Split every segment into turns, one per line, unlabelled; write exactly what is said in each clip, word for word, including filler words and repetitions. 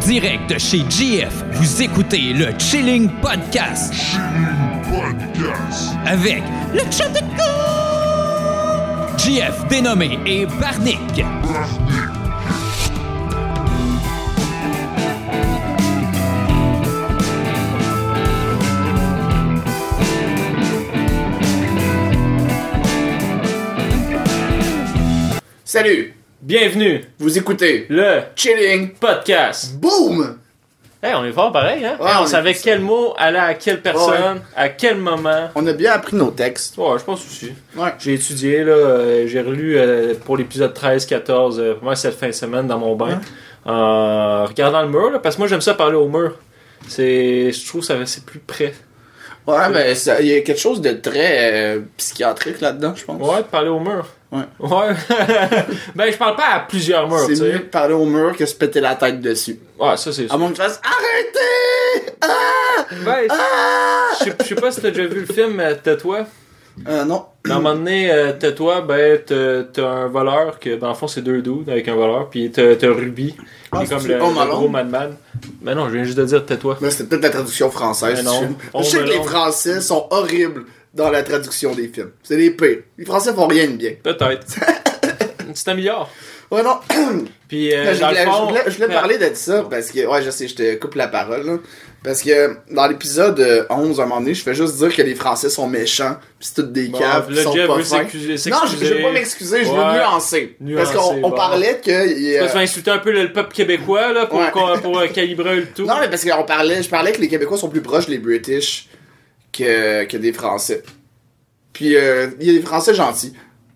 direct de chez G F, vous écoutez le Chilling Podcast.
Chilling Podcast.
Avec le chat de go! G F dénommé et Barnick.
Barnick.
Salut!
Bienvenue!
Vous écoutez
Le
Chilling
Podcast!
Boom!
Hey, on est fort pareil, hein?
Ouais,
Hey, on,
on
savait
est-
quel mot allait à quelle personne,
Ouais.
à quel moment.
On a bien appris nos textes.
Ouais, je pense aussi.
Ouais.
J'ai étudié, là, euh, j'ai relu euh, pour l'épisode treize quatorze, euh, vraiment cette fin de semaine dans mon bain, en regardant le mur, là, parce que moi j'aime ça parler au mur. C'est, je trouve que ça, c'est plus près.
Ouais, ben, ça- il y a quelque chose de très euh, psychiatrique là-dedans, je pense.
Ouais, de parler au mur.
Ouais.
Ouais. Ben, je parle pas à plusieurs murs, tu
C'est mieux
sais.
de parler au mur que se péter la tête dessus.
Ouais, ça c'est
À
sûr.
moins que tu fasses arrêtez! Ah!
Ben,
Ah!
je sais- je sais pas si t'as déjà vu le film euh, Tais-toi.
Euh, non.
À un moment donné, euh, tais-toi, ben, t'as, t'as un voleur, que dans le fond, c'est deux dudes avec un voleur, puis t'as, t'as Ruby, qui
Ah,
est comme
c'est
le,
Home
le
Alone?
gros madman. Ben non, je viens juste de dire tais-toi.
Mais c'était peut-être la traduction française
Mais
du
non.
film.
On
Je sais
me
que les
l'on-
Français sont horribles dans la traduction des films. C'est les pires. Les Français font rien de bien.
Peut-être. Tu t'améliores.
Ouais, non.
Puis, euh,
je,
dans
voulais,
le fond...
je voulais- je voulais parler de ça parce que, ouais, je sais, je te coupe la parole, là. Parce que dans l'épisode euh, onze, à un moment donné, je fais juste dire que les Français sont méchants, pis c'est toutes des
Bon,
caves, pis
là,
sont
Jeff
pas
veut
fins.
s'excuser-
Non, je, je veux
s'excuser.
pas m'excuser, je veux
Ouais.
nuancer.
Nuancer,
Parce qu'on on
bon.
parlait que. il y a-
Tu vas insulter un peu le, le peuple québécois, là, pour,
Ouais.
qu'on- pour euh, calibrer le tout.
Non, mais parce qu'on parlait, je parlais que les Québécois sont plus proches des British que, que des Français. Puis euh, il y a des Français gentils.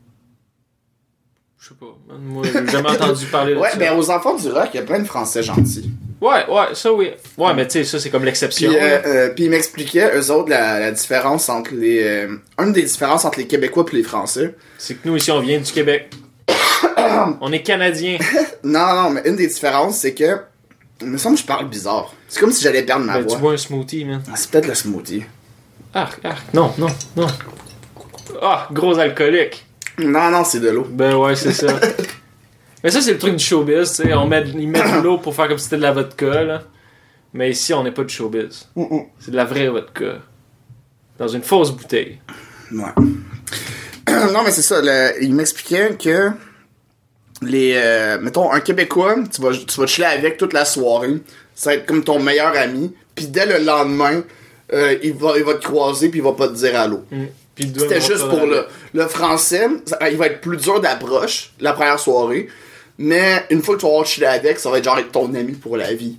Je sais pas. Moi, j'ai jamais entendu parler de
Ouais,
ça.
ben aux enfants du rock, il y a plein de Français gentils.
Ouais, ouais, ça oui. Ouais, mais tu sais, ça, c'est comme l'exception.
Puis,
là.
euh, euh, puis ils m'expliquaient, eux autres, la, la différence entre les... Euh, une des différences entre les Québécois et les Français.
C'est que nous, ici, on vient du Québec. On est Canadiens.
Non, non, mais une des différences, c'est que... Il me semble que je parle bizarre. C'est comme si j'allais perdre ma
Ben, tu
voix.
bois un smoothie, man.
Ah, c'est peut-être le smoothie.
Arc, arc. Non, non, non. Ah, gros alcoolique.
Non, non, c'est de l'eau.
Ben ouais, c'est ça. Mais ça, c'est le truc du showbiz, tu sais. On met, ils mettent de l'eau pour faire comme si c'était de la vodka, là. Mais ici, on n'est pas de showbiz.
Mm-mm.
C'est de la vraie vodka. Dans une fausse bouteille.
Ouais. Non, mais c'est ça. Le, il m'expliquait que les... euh, mettons, un Québécois, tu vas, tu vas chiller avec toute la soirée. Ça va être comme ton meilleur ami. Puis dès le lendemain, euh, il, va, il va te croiser puis il va pas te dire allô.
Mm. Puis deux
C'était
mois
juste
par
pour
année.
le, le français. Ça- il va être plus dur d'approche la première soirée. Mais une fois que tu vas avoir chillé avec, ça va être genre être ton ami pour la vie.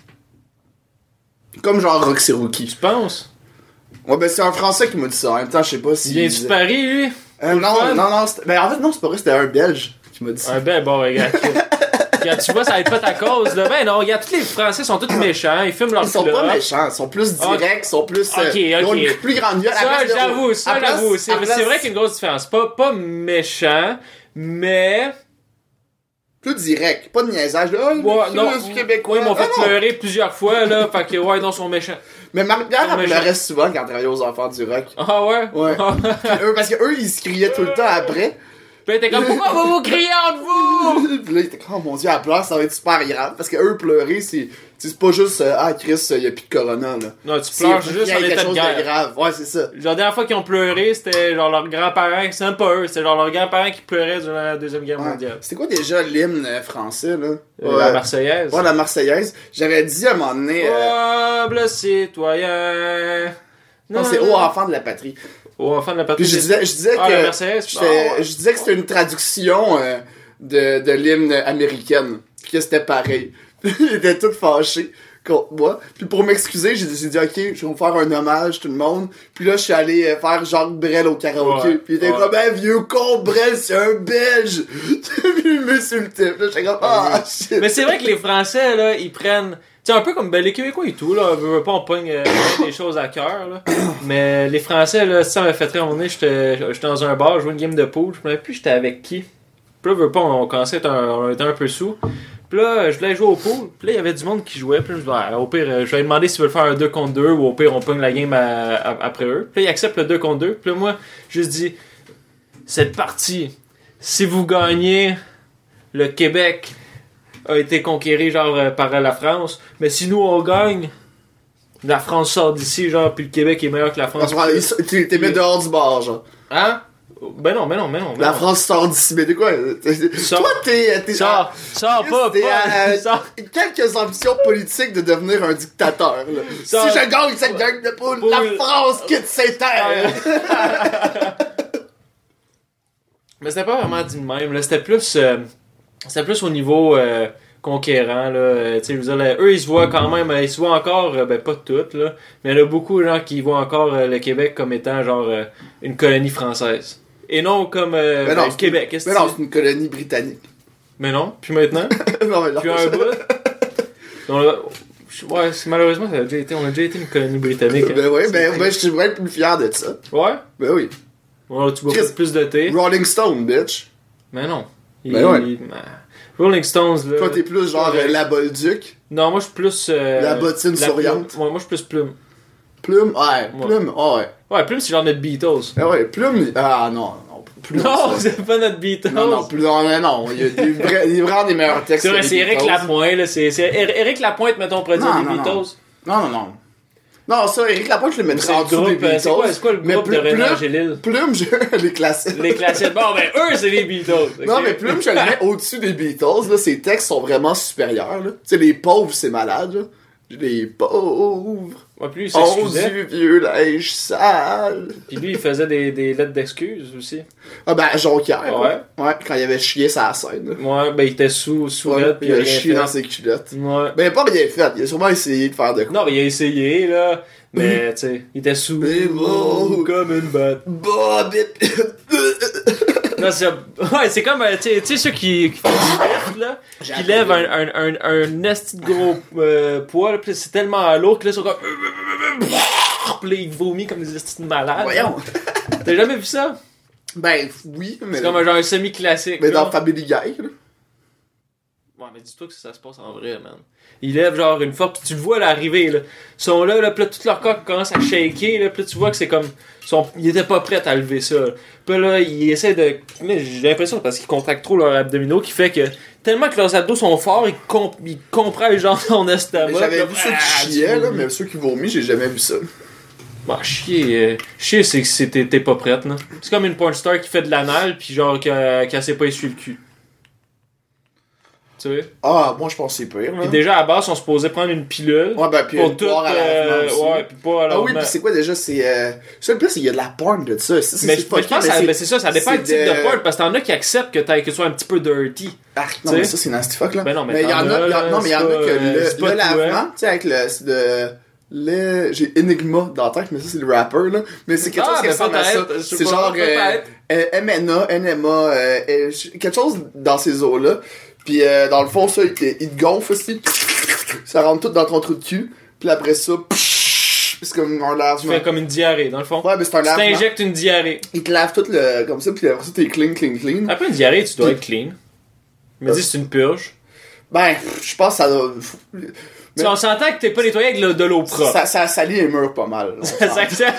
Comme genre Roxy Rookie.
Tu penses?
Ouais, ben c'est un français qui m'a dit ça. En même temps, je sais pas si.
Il vient-tu de Paris, lui?
Euh, non,
fun?
non, non, c'était- ben en fait, non, c'est pas vrai, c'était un Belge qui m'a dit ça.
Un ben bon, regarde. Regarde, tu vois, ça va être pas ta cause, là. Ben non, regarde, tous les Français sont tous méchants. Ils fument leur
Ils sont
clope.
pas méchants, ils sont plus directs, ils sont plus. euh,
Ok,
Ils ont
ok.
une plus grande gueule. À
Ça,
place de-
j'avoue, ça,
à place-
j'avoue. C'est
à place-
c'est vrai qu'il y a une grosse différence. Pas, pas méchant, mais...
Plus direct, pas de niaisage. là, Ah,
Ouais,
le
non,
Christ québécois.
ouais, ils m'ont fait
Ah, non.
pleurer plusieurs fois, là. Fait que, ouais, non, ils sont méchants.
Mais Marie-Pierre,
Ils sont
elle me
méchants.
reste souvent quand elle travaillait aux enfants du rock.
Ah ouais?
Ouais. Puis eux, parce que eux, ils se criaient tout le temps après.
Puis t'es comme, pourquoi vous vous criez entre vous?
Puis là, il était comme, oh mon dieu, elle pleure, ça va être super grave. Parce que eux, pleurer, c'est. C'est pas juste, euh, ah, Chris, il y a plus de corona, là.
Non, tu
C'est
pleures
qu'il
juste
y a
en
quelque
état de
chose de
guerre.
grave. Ouais, c'est ça.
Genre, la dernière fois qu'ils ont pleuré, c'était genre leurs grands-parents, c'est même pas eux, c'était genre leurs grands-parents qui pleuraient durant la Deuxième Guerre
Ouais.
mondiale.
C'était quoi déjà l'hymne euh, français, là?
Euh, La Marseillaise.
Ouais, la Marseillaise. J'avais dit à un moment donné. euh,
Noble citoyen.
Non, c'est Ô enfant de la patrie.
Ô enfant de la patrie.
Puis je disais, je disais
Ah,
que.
la Marseillaise?
j'étais-
Ah, ouais.
Je disais que c'était une traduction euh, de, de l'hymne américaine. Puis que c'était pareil. Il était tout fâché contre moi. Puis pour m'excuser, j'ai décidé, ok, je vais vous faire un hommage, tout le monde. Puis là, je suis allé euh, faire Jacques Brel au karaoké.
Ouais,
Puis il était
ouais.
comme, un vieux con, Brel, c'est un Belge. Puis il m'insultait. Puis là, j'étais comme, ah, shit.
Mais c'est vrai que les Français, là, ils prennent... Tu sais, un peu comme ben, les Québécois et tout, là, on veut pas, on pogne euh, des choses à cœur, là. Mais les Français, là, ça m'a fait très à un moment donné, j'étais j'étais dans un bar, je jouais une game de pool, je me rappelle plus j'étais avec qui. Puis là, veut pas, on commençait à être un, on était un peu sous. Puis là, je voulais jouer au pool, puis là, il y avait du monde qui jouait, puis là, je me disais, ah, au pire, euh, je vais demander s'ils veulent faire un deux contre deux, ou au pire, on pogne la game à- à- après eux. Puis là, ils acceptent le deux contre deux, puis là, moi, je juste dis, cette partie, si vous gagnez, le Québec a été conquéri genre euh, par la France. Mais si nous on gagne, la France sort d'ici, genre, puis le Québec est meilleur que la France.
Tu t'es mis dehors du bar, genre.
Hein? Ben non, ben non, ben non. Ben
la
non.
France sort d'ici, mais de quoi?
Sors.
Toi, t'es. t'es
Sors, sors pas,
t'es
pas.
à-
Sors.
quelques ambitions politiques de devenir un dictateur, là.
Sors.
Si je gagne cette gang de poules,
Poule.
la France quitte ses terres!
Mais c'était pas vraiment dit de même, là. C'était plus. euh, c'était plus au niveau euh, conquérant, là. Euh, tu sais, je veux dire, là, eux, ils se voient quand même. euh, Ils se voient encore, euh, ben pas toutes, là. Mais il y en a beaucoup de gens qui voient encore euh, le Québec comme étant, genre, euh, une colonie française. Et non comme euh,
Mais non,
ben, le
c'est
Québec.
une-
Qu'est-ce
Mais
que
non,
c'est?
c'est une colonie britannique.
Mais non, puis maintenant.
non, mais non.
Puis un bout. On a- Ouais, c'est- malheureusement, ça a déjà été, on a déjà été une colonie britannique.
Ben
hein.
oui,
C'est
ben,
très-
ben je suis vraiment plus fier de ça.
Ouais?
Ben oui.
Ouais, tu bois
Chris.
plus de thé.
Rolling Stone, bitch.
Mais non. Il-
Ben ouais.
il- ben, Rolling Stones, là.
Toi, t'es plus genre
Ouais.
euh, la Bolduc.
Non, moi, je suis plus. euh,
La bottine souriante.
plume. Ouais, moi, je suis plus plume.
Plume, ouais,
Ouais.
plume, ah ouais.
Ouais, plume, c'est genre notre Beatles.
Ah ouais, plume, ah non, non, plume.
Non,
ça.
c'est pas notre Beatles.
Non, non, plus, non, non, non, il y a des vrais, des vraiment des meilleurs textes.
C'est vrai,
que
c'est
les
Éric
Beatles.
Lapointe, là. C'est c'est Ér- Éric Lapointe, mettons, on pourrait dire
Non,
des
non, non.
Beatles.
Non, non, non. Non, ça, Éric Lapointe, je le mettrais
C'est
en
le
dessous
groupe,
des
euh,
Beatles.
c'est quoi, c'est quoi le
Mais
groupe de
Plume-
René
Plume-
Angélil?
Plume, je... les classiques.
Les classiques. Bon, ben, eux, c'est les Beatles. ok?
Non, mais Plume, je le mets au-dessus des Beatles, là. Ses textes sont vraiment supérieurs, là. Tu sais, les pauvres, c'est malade, là. Les pauvres
Ouais, puis lui, il
ont
s'excusait.
du vieux linge sale.
Puis lui, il faisait des, des lettres d'excuses aussi.
Ah ben, Jonquière.
Ouais.
Ouais, quand il avait chié sa scène. là.
Ouais, ben, il était sous, sous
Ouais,
lettre,
puis
puis
il a
rien
chié
fait.
dans ses culottes.
Ouais.
Ben, il a pas rien fait. Il a sûrement essayé de faire de quoi.
Non, mais il a essayé, là. Mais, tu sais, il était sous.
Mais bon.
Comme une batte.
Bob
Non, c'est, ouais, c'est comme, euh, tu sais- tu sais, ceux qui, qui font du lift, là, qui lèvent un, un, un, un esti de gros euh, poids, là, pis c'est tellement lourd que là, ils sont comme. Pis là, ils vomissent comme des estis de malades.
Voyons.
T'as jamais vu ça?
Ben, oui, mais.
C'est comme un genre un semi-classique.
Mais
là.
dans Family Guy, là.
Ouais, mais dis-toi que ça se passe en vrai, man. Ils lèvent genre une fois, pis tu le vois à l'arrivée, là. Ils sont là, là, pis là, tout leur corps commence à shaker, là, pis là, tu vois que c'est comme. Ils, sont... ils étaient pas prêts à lever ça. Là. Pis là, ils essaient de. Mais j'ai l'impression parce qu'ils contractent trop leurs abdominaux qui fait que. Tellement que leurs abdos sont forts, ils, comp... ils comprennent genre ton estomac.
Mais J'avais
là,
vu ceux
ah,
qui chiaient,
tu
là,
vomis.
mais ceux qui vomissent, j'ai jamais vu ça.
Bah, chier. euh, Chier, c'est que c'est- t'es t'es pas prête, là. C'est comme une porn star qui fait de l'anal, pis genre qu'elle qu'elle s'est pas essuyé le cul. Tu sais?
Ah, moi, je pense que c'est pire, là.
Pis déjà, à la base, on se posait prendre une pilule.
Ouais, ben, puis
pour
une
tout.
poire à
euh,
lavement aussi.
ouais, pis pas à
Ah oui,
lavement.
pis c'est quoi déjà? C'est. Euh... Ça, le plus, c'est qu'il y a de la porn de ça. Ça, c'est-
Mais,
c'est
je-
pas
mais je pense que ça-
mais
mais c'est ça, ça dépend
c'est
du type de,
de-
porn, parce que t'en as qui acceptent que, t'as- que tu sois un petit peu dirty.
Ah, non,
T'sais?
mais ça, c'est nasty fuck, là.
Ben non, mais
il y en
t'en
a,
as,
il y en-
là,
non, mais il y en a
c'est
que
pas, euh,
le,
c'est pas
le
tout,
lavement,
hein.
tu sais, avec le, c'est de, le, j'ai Enigma dans la tête, mais ça, c'est le rapper, là. Mais c'est quelque
Ah,
chose qui
ben
ressemble à ça.
peut-être, je sais
C'est
pas,
genre, euh,
peut-être.
euh, M N A, N M A, euh, euh, quelque chose dans ces eaux-là. Puis, euh, dans le fond, ça, il te, il te gonfle aussi. Ça rentre tout dans ton trou de cul. Puis après ça, c'est comme un
Tu
lavement.
fais comme une diarrhée, dans le fond.
Ouais, mais c'est un
Tu
lavement.
t'injectes une diarrhée.
Il te lave tout le, comme ça, puis après ça, t'es clean, clean, clean.
Après une diarrhée, tu dois être clean. Mais
Euh.
dis c'est une purge.
Ben, je pense que ça doit...
Tu sais, on s'entend que t'es pas nettoyé avec le- de l'eau propre.
Ça, ça salit les murs pas mal. là, on
Ça,
s'entend.
ça,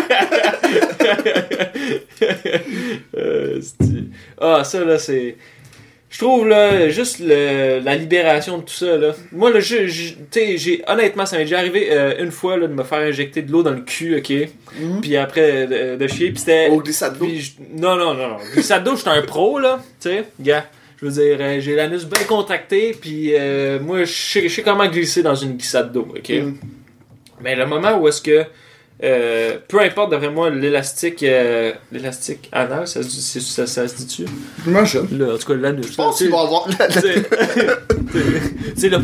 Euh, c'est- ah, ça là, c'est. Je trouve là, juste le, la libération de tout ça là. Moi là, je, je- tu sais, j'ai honnêtement, ça m'est déjà arrivé euh, une fois là, de me faire injecter de l'eau dans le cul, ok.
Mhm.
Puis après de, de chier, puis c'était.
Au glissade d'eau.
Puis je- non, non, non, non. Glissade d'eau, j'étais un pro, là. Tu sais, gars. Je veux dire, euh, j'ai l'anus bien contracté, puis euh, moi, je sais je sais comment glisser dans une glissade d'eau, ok?
Mm.
Mais le moment où est-ce que, euh, peu importe, d'après moi, l'élastique, euh, l'élastique anal, ça se dit, c'est- ça, ça se dit-tu?
Moi, je.
Là, en tout cas, l'anus.
Je pense qu'il va avoir.
Tu sais, tu sais, là.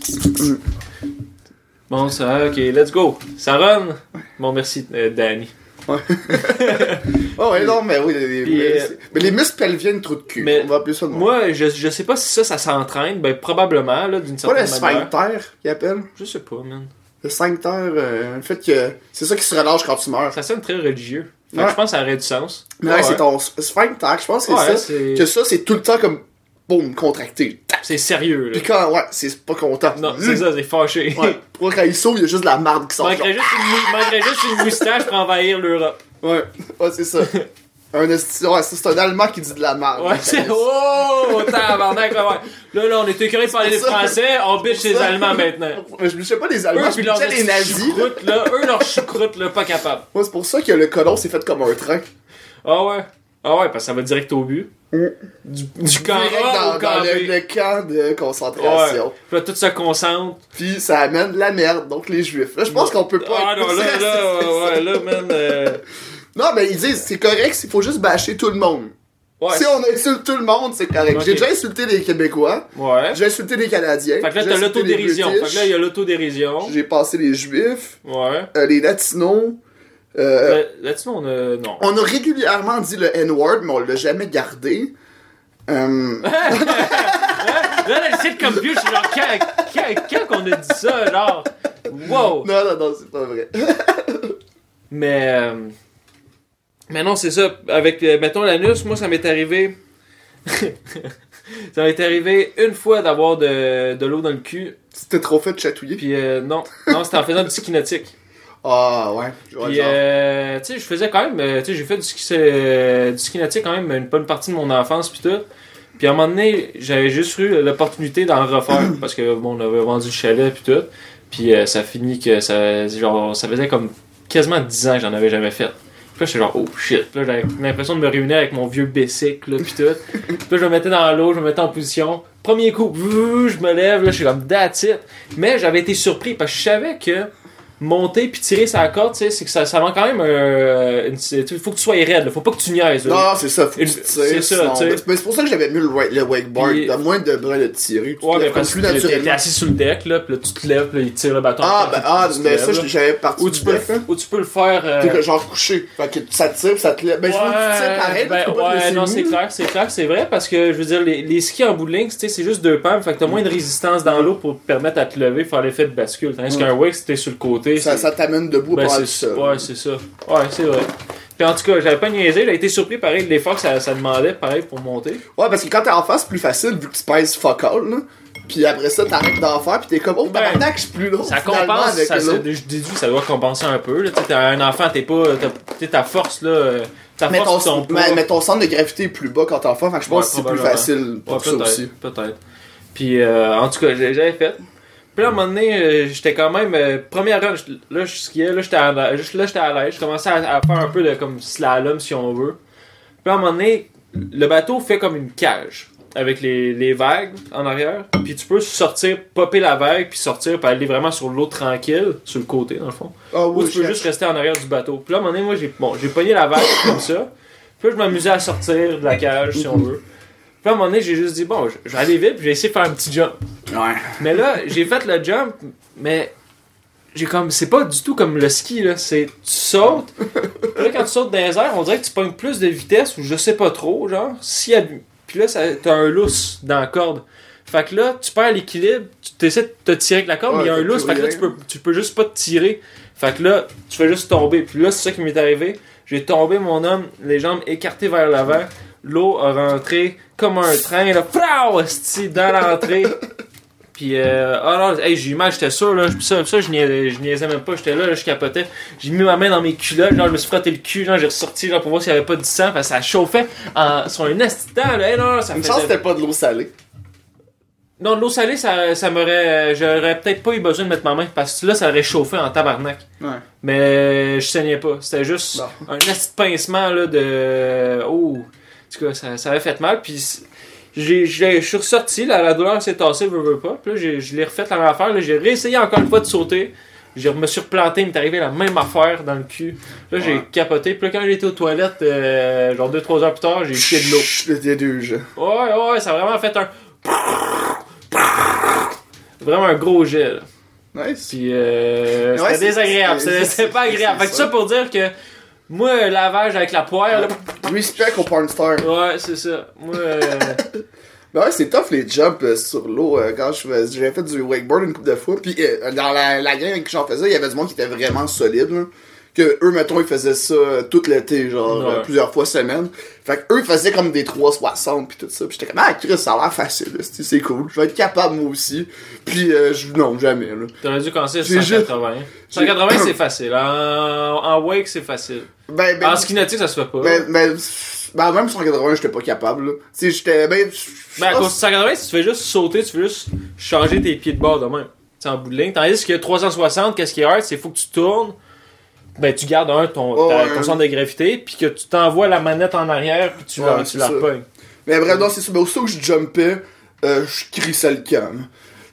Bon, ça, ok, let's go. Ça run? Bon, merci, euh, Danny.
Oh, ouais, non, mais oui. Les,
Puis,
mais,
euh,
mais les muscles pelviens, trou de cul.
mais
On va appeler ça de même.
Moi, je, je sais pas si ça, ça s'entraîne. Ben, probablement, là, d'une
C'est pas
certaine
le
manière.
sphincter qu'ils appellent.
Je sais pas, man.
Le sphincter, euh, le fait que. C'est ça qui se relâche quand tu meurs.
Ça sonne très religieux. Fait que
Ouais.
je pense que ça aurait du sens.
Mais ouais, c'est ton sphincter. Je pense que c'est
Ouais,
ça.
c'est-
Que ça, c'est tout le temps comme. Boum, contracté. Tac.
C'est sérieux, là.
Puis quand. Ouais, c'est pas content.
Non, c'est ça, c'est fâché.
Ouais. Pour quand il sauve, il y a juste de la marde qui sort.
Manquerait juste, une, mou- manquerait juste une moustache pour envahir l'Europe.
Ouais, ouais, c'est ça. Un esti... Ouais, ça, c'est un Allemand qui dit de la merde.
Ouais, c'est... Oh! Tabarnak, ouais. Là, là, on est écœurés de parler des Français, on bitch les Allemands maintenant.
Mais je sais pas les Allemands,
Eux,
je
puis leurs
bitchais les nazis.
choucroutes, là. Eux, leurs choucroutes, là, pas capables.
Ouais, c'est pour ça que le colon s'est fait comme un train.
Ah ouais. Ah ouais, parce que ça va direct au but.
Mm.
Du, du camp
Direct
A
dans,
au camp
dans le,
B.
le camp de concentration.
Ouais. Puis là, tout se concentre.
Puis ça amène de la merde, donc les juifs. Là, je pense qu'on peut pas...
Ah non, là, là, ouais, ouais, là, man... Euh...
Non, mais ils disent, c'est correct, il faut juste bâcher tout le monde.
Ouais.
Si on insulte tout le monde, c'est correct.
Okay.
J'ai déjà insulté les Québécois.
Ouais.
J'ai insulté les Canadiens.
Fait que là,
j'ai
t'as
insulté
l'autodérision.
les
Fait
British,
que là, il y a l'autodérision.
j'ai passé les Juifs,
Ouais.
euh, les Latinos. Euh,
Là, Là-dessus, on a... Non.
on a régulièrement dit le N-word, mais on l'a jamais gardé. Euh...
Là, là, c'est comme vieux, je suis genre, quand, quand, quand qu'on a dit ça, genre... Wow!
non, non, non, c'est pas vrai.
Mais... Euh... Mais non, c'est ça. Avec, euh, mettons, l'anus, moi, ça m'est arrivé... ça m'est arrivé une fois d'avoir de, de l'eau dans le cul.
C'était trop fait de chatouiller.
Puis euh, non, non, c'était en faisant du ski nautique.
Ah, ouais. Je vois le
Puis,
genre.
euh, tu sais, je faisais quand même, euh, tu sais, j'ai fait du ski, euh, du ski nautique quand même une bonne partie de mon enfance, puis tout. Puis à un moment donné, j'avais juste eu l'opportunité d'en refaire, parce que, bon, on avait vendu le chalet, puis tout. Puis euh, ça finit que ça, genre, ça faisait comme quasiment dix ans que j'en avais jamais fait. Puis là, j'étais genre, oh shit. Puis là, j'avais l'impression de me réunir avec mon vieux bicycle, là, pis tout. Puis là, je me mettais dans l'eau, je me mettais en position. Premier coup, je me lève, là, je suis comme, that's it. Mais j'avais été surpris, parce que je savais que monter puis tirer sa corde, tu sais, c'est que ça, ça rend quand même un... Il faut que tu sois raide, là. Faut pas que tu niaises, là.
Non, c'est ça, faut que
Une-
tu tires.
c'est ça,
sinon-
tu sais.
Mais c'est pour ça que j'avais mis le, wa- le wakeboard.
Puis-
T'as moins de bras de tirer. Tu
Ouais,
te
mais
lèves
parce que
plus
t'es- t'es
naturellement.
assis sur le deck, là, pis là, tu te lèves, pis là, il tire le bâton.
Ah,
puis
ben, ah,
tu te
mais
lèves,
ça,
là.
j'avais parti
Ou
du
tu, peux,
deck, hein.
ou tu peux le faire... euh,
T'es genre couché. Fait que ça te tire, ça te lève. Ben, je veux que tu tires pareil.
ben,
tu peux pas te
ouais,
laisser
non,
mou.
c'est clair, c'est clair, c'est vrai, parce que, je veux dire, les, les skis en bout de ligne, tu sais, c'est juste deux pans, fait que t'as moins de résistance dans l'eau pour te permettre à te lever, faire l'effet de bascule. Tandis
Ouais.
qu'un wake, si t'es sur le côté,
Ça,
c'est-
ça t'amène debout
ben,
par
c'est
tout seul.
ouais, c'est ça. Ouais, c'est vrai. Puis en tout cas, j'avais pas niaisé, j'ai été surpris, pareil, de l'effort que ça, ça demandait, pareil, pour monter.
Ouais, parce que quand t'es en face, c'est plus facile vu que tu pèses fuck all, là. Pis après ça, t'arrêtes d'en faire, pis t'es comme, oh,
Ben,
tabarnak, je suis plus lourd.
Ça
finalement,
compense,
avec
ça,
l'autre.
ça- je déduis que ça doit compenser un peu, là. Tu sais, t'as un enfant, t'es pas, t'as, t'sais, ta force, là, euh, ta
Mais
force,
ton,
ton poids.
mais, mais ton centre de gravité est plus bas quand t'es enfant, fait que je pense
Ouais,
que c'est plus
probablement.
facile pour
Ouais,
ça
peut-être,
aussi.
peut-être. Puis, euh, en tout cas, j'ai- j'avais fait. Puis là, à un moment donné, euh, j'étais quand même... Euh, première run, j'étais- là, je skiais, là, j'étais à, là, j'étais à l'aise. Je commençais à, à faire un peu de comme slalom, si on veut. Puis là, à un moment donné, le bateau fait comme une cage avec les, les vagues en arrière. Puis tu peux sortir, popper la vague, puis sortir, puis aller vraiment sur l'eau tranquille, sur le côté, dans le fond.
Ah
Ou
oui,
tu peux
je-
juste rester en arrière du bateau. Puis là, à un moment donné, moi, j'ai bon, j'ai pogné la vague comme ça. Puis là, je m'amusais à sortir de la cage, si on veut. Puis là, à un moment donné, j'ai juste dit, bon, je je vais aller vite, puis j'ai essayé de faire un petit jump.
Ouais.
Mais là, j'ai fait le jump, mais j'ai comme... C'est pas du tout comme le ski, là. C'est... Tu sautes. Puis là, quand tu sautes dans les airs, on dirait que tu pognes plus de vitesse, ou je sais pas trop, genre. S'il y a... Puis là, ça, t'as un lousse dans la corde. Fait que là, tu perds l'équilibre, tu essaies de te tirer avec la corde,
Ouais,
mais il y a un
fait
lousse,
plus
fait que là,
rien.
tu peux, tu peux juste pas te tirer. Fait que là, tu fais juste tomber. Puis là, c'est ça qui m'est arrivé. J'ai tombé, mon homme, les jambes écartées vers l'avant. L'eau a rentré comme un train, là, frau, esti, dans l'entrée. Puis, euh, oh non, hey, j'ai eu mal, j'étais sûr, là. Ça, ça je, niaisais, je niaisais même pas, j'étais là, là, je capotais. J'ai mis ma main dans mes culottes, genre, je me suis frotté le cul, genre, j'ai ressorti, genre, pour voir s'il y avait pas du sang, parce que ça chauffait en, sur un esti de temps, là. Hey, non, ça
Une
faisait...
chance, c'était pas de l'eau salée.
Non, de l'eau salée, ça, ça m'aurait. J'aurais peut-être pas eu besoin de mettre ma main, parce que là, ça aurait chauffé en tabarnak.
Ouais.
Mais je saignais pas. C'était juste
Bon.
un esti de pincement, là, de. Oh! En tout cas, ça, ça avait fait mal, puis. J'ai, j'ai, je suis ressorti, là, la douleur s'est tassée, veux, veux pas. Puis là, j'ai, je l'ai refait la même affaire. Là, j'ai réessayé encore une fois de sauter. Je me suis replanté, il m'est arrivé la même affaire dans le cul. Là, j'ai
Ouais.
capoté. Puis là, quand j'ai été aux toilettes, euh, genre deux trois heures plus tard, j'ai chié de l'eau.
Chut, le déluge.
Ouais, ouais, ça a vraiment fait un. Vraiment un gros jet, là.
Nice.
Puis euh,
Ouais,
c'était
c'est-
désagréable.
c'est-
C'était,
c'est-
c'était pas
c'est-
agréable.
c'est
Fait que ça
ça.
pour dire que moi, lavage avec la poire, là.
Respect au porn star.
Ouais, c'est ça. Moi, euh,
Ben ouais, c'est tough les jumps euh, sur l'eau. euh, quand je fais- j'avais fait du wakeboard une couple de fois. Puis euh, dans la, la gang que j'en faisais, il y avait du monde qui était vraiment solide. Là. Que eux, mettons, ils faisaient ça euh, tout l'été, genre,
Ouais.
euh, plusieurs fois semaine. Fait que eux, ils faisaient comme des trois soixante pis tout ça. Pis j'étais comme, ah, Chris, ça a l'air facile, là, c'est c'est cool. Je vais être capable, moi aussi. Pis, euh, je, non, jamais, là.
T'aurais dû commencer à
J'ai
cent quatre-vingts. cent quatre-vingts, c'est facile. En, en wake, c'est facile.
Ben, ben,
En ski nautique, ça se fait pas.
ben, ben, ben, même cent quatre-vingts, j'étais pas capable, là. Tu sais, j'étais, ben,
Ben, à cause de cent quatre-vingts, si tu fais juste sauter, tu fais juste changer tes pieds de bord de même. C'est en bout de ligne. Tandis que trois cent soixante, qu'est-ce qui est hard, c'est faut que tu tournes. Ben, tu gardes un, ton,
Oh,
ta-
ouais.
ton centre de gravité, puis que tu t'envoies la manette en arrière, puis tu
Ouais,
la,
c'est
tu la
ça.
repognes.
Mais bref, non, c'est ça. Mais aussitôt que je jumpais, euh, je crissais le camp.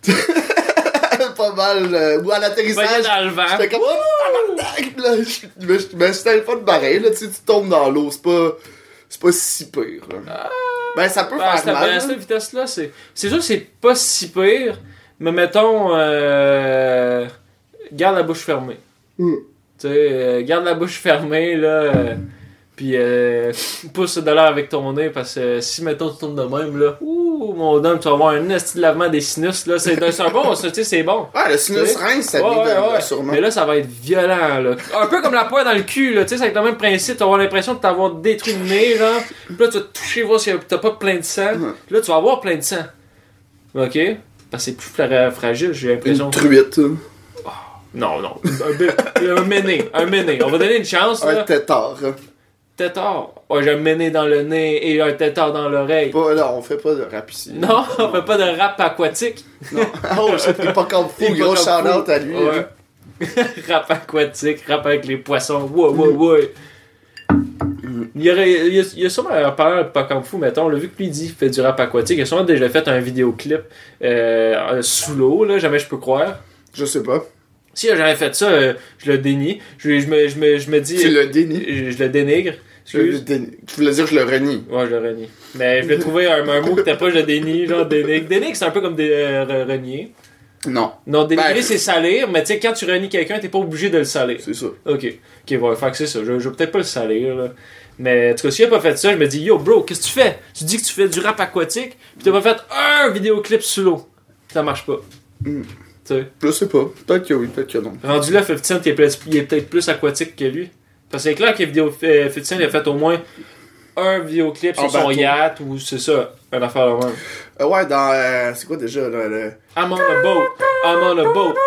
Pas mal. Euh, ou à l'atterrissage,
Pogné dans le vent.
j'étais comme, oh, tabarnak, là. Je- Mais je- mais c'était le fun pareil, là. Tu sais, tu tombes dans l'eau, c'est pas, c'est pas si pire, là. Ben, ça peut
Ben, à
faire
cette,
mal.
ben, à
là.
cette vitesse-là, c'est, c'est sûr que c'est pas si pire, mais mettons, euh, garde la bouche fermée.
Mm.
Tu sais, euh, garde la bouche fermée, là, euh, pis euh, pousse de l'air avec ton nez, parce que euh, si, mettons, tu tournes de même, là, ouh, mon homme, tu vas avoir un esti de lavement des sinus, là, c'est, c'est un bon, ça, tu sais, c'est bon.
Ouais, le sinus rince, ça
Ouais,
vient de
ouais,
là,
ouais.
sûrement.
Mais là, ça va être violent, là. Un peu comme la poire dans le cul, là. Tu sais, c'est avec le même principe. Tu vas avoir l'impression de t'avoir détruit le nez, là. Puis là, tu vas te toucher, voir si t'as pas plein de sang.
Ouais.
Puis là, tu vas avoir plein de sang. OK? Parce que c'est plus fra- fragile, j'ai l'impression.
Une truite, là.
Non, non. Un, bé- un méné. Un méné. On va donner une chance,
Un
là.
tétard. hein.
Tétard. Ouais, j'ai un méné dans le nez et un tétard dans l'oreille.
Pas, là, on fait pas de rap ici.
Non, on fait pas de rap aquatique.
Non. Oh, c'est pas comme fou. Gros shout-out à lui.
Ouais.
hein.
Rap aquatique, rap avec les poissons. Ouais, ouais, ouais. Il y, aurait, il, y a, il y a sûrement un parlant de pas comme fou, mettons, on l'a vu que lui dit qu'il fait du rap aquatique. Il a sûrement déjà fait un vidéoclip euh, sous l'eau, là, jamais je peux croire.
Je sais pas.
Si il a jamais fait ça, euh, je le dénie. Je, je, me, je, me, je me dis.
Tu le dénies.
Je, je le dénigre.
Je le
Excuse.
dénie. Tu voulais dire que je le renie.
Ouais, je le renie. Mais je vais trouver un, un mot que t'as pas, je le dénie, genre dénigre. Dénigre, c'est un peu comme des, euh, re- renier.
Non.
Non, dénigrer,
Ben,
c'est salir, mais tu sais, quand tu renies quelqu'un, t'es pas obligé de le salir.
C'est ça.
Ok. Ok, ouais, fait que c'est ça. Je, je vais peut-être pas le salir, là. Mais en tout cas, s'il a pas fait ça, je me dis, yo, bro, qu'est-ce que tu fais? Tu dis que tu fais du rap aquatique, pis t'as pas fait un vidéoclip sous l'eau. Ça marche pas.
Mm.
Tu sais.
Je sais pas. Peut-être que oui, peut-être que non.
Rendu là, fifty Cent, il est peut-être il est peut-être plus aquatique que lui. Parce que c'est clair que vidéo, euh, fifty Cent, il a fait au moins un vidéoclip sur
En
son
bateau.
yacht, ou c'est ça, une affaire de même.
Euh, ouais, dans. Euh, c'est quoi déjà, là? Le...
I'm on a boat, I'm on a boat.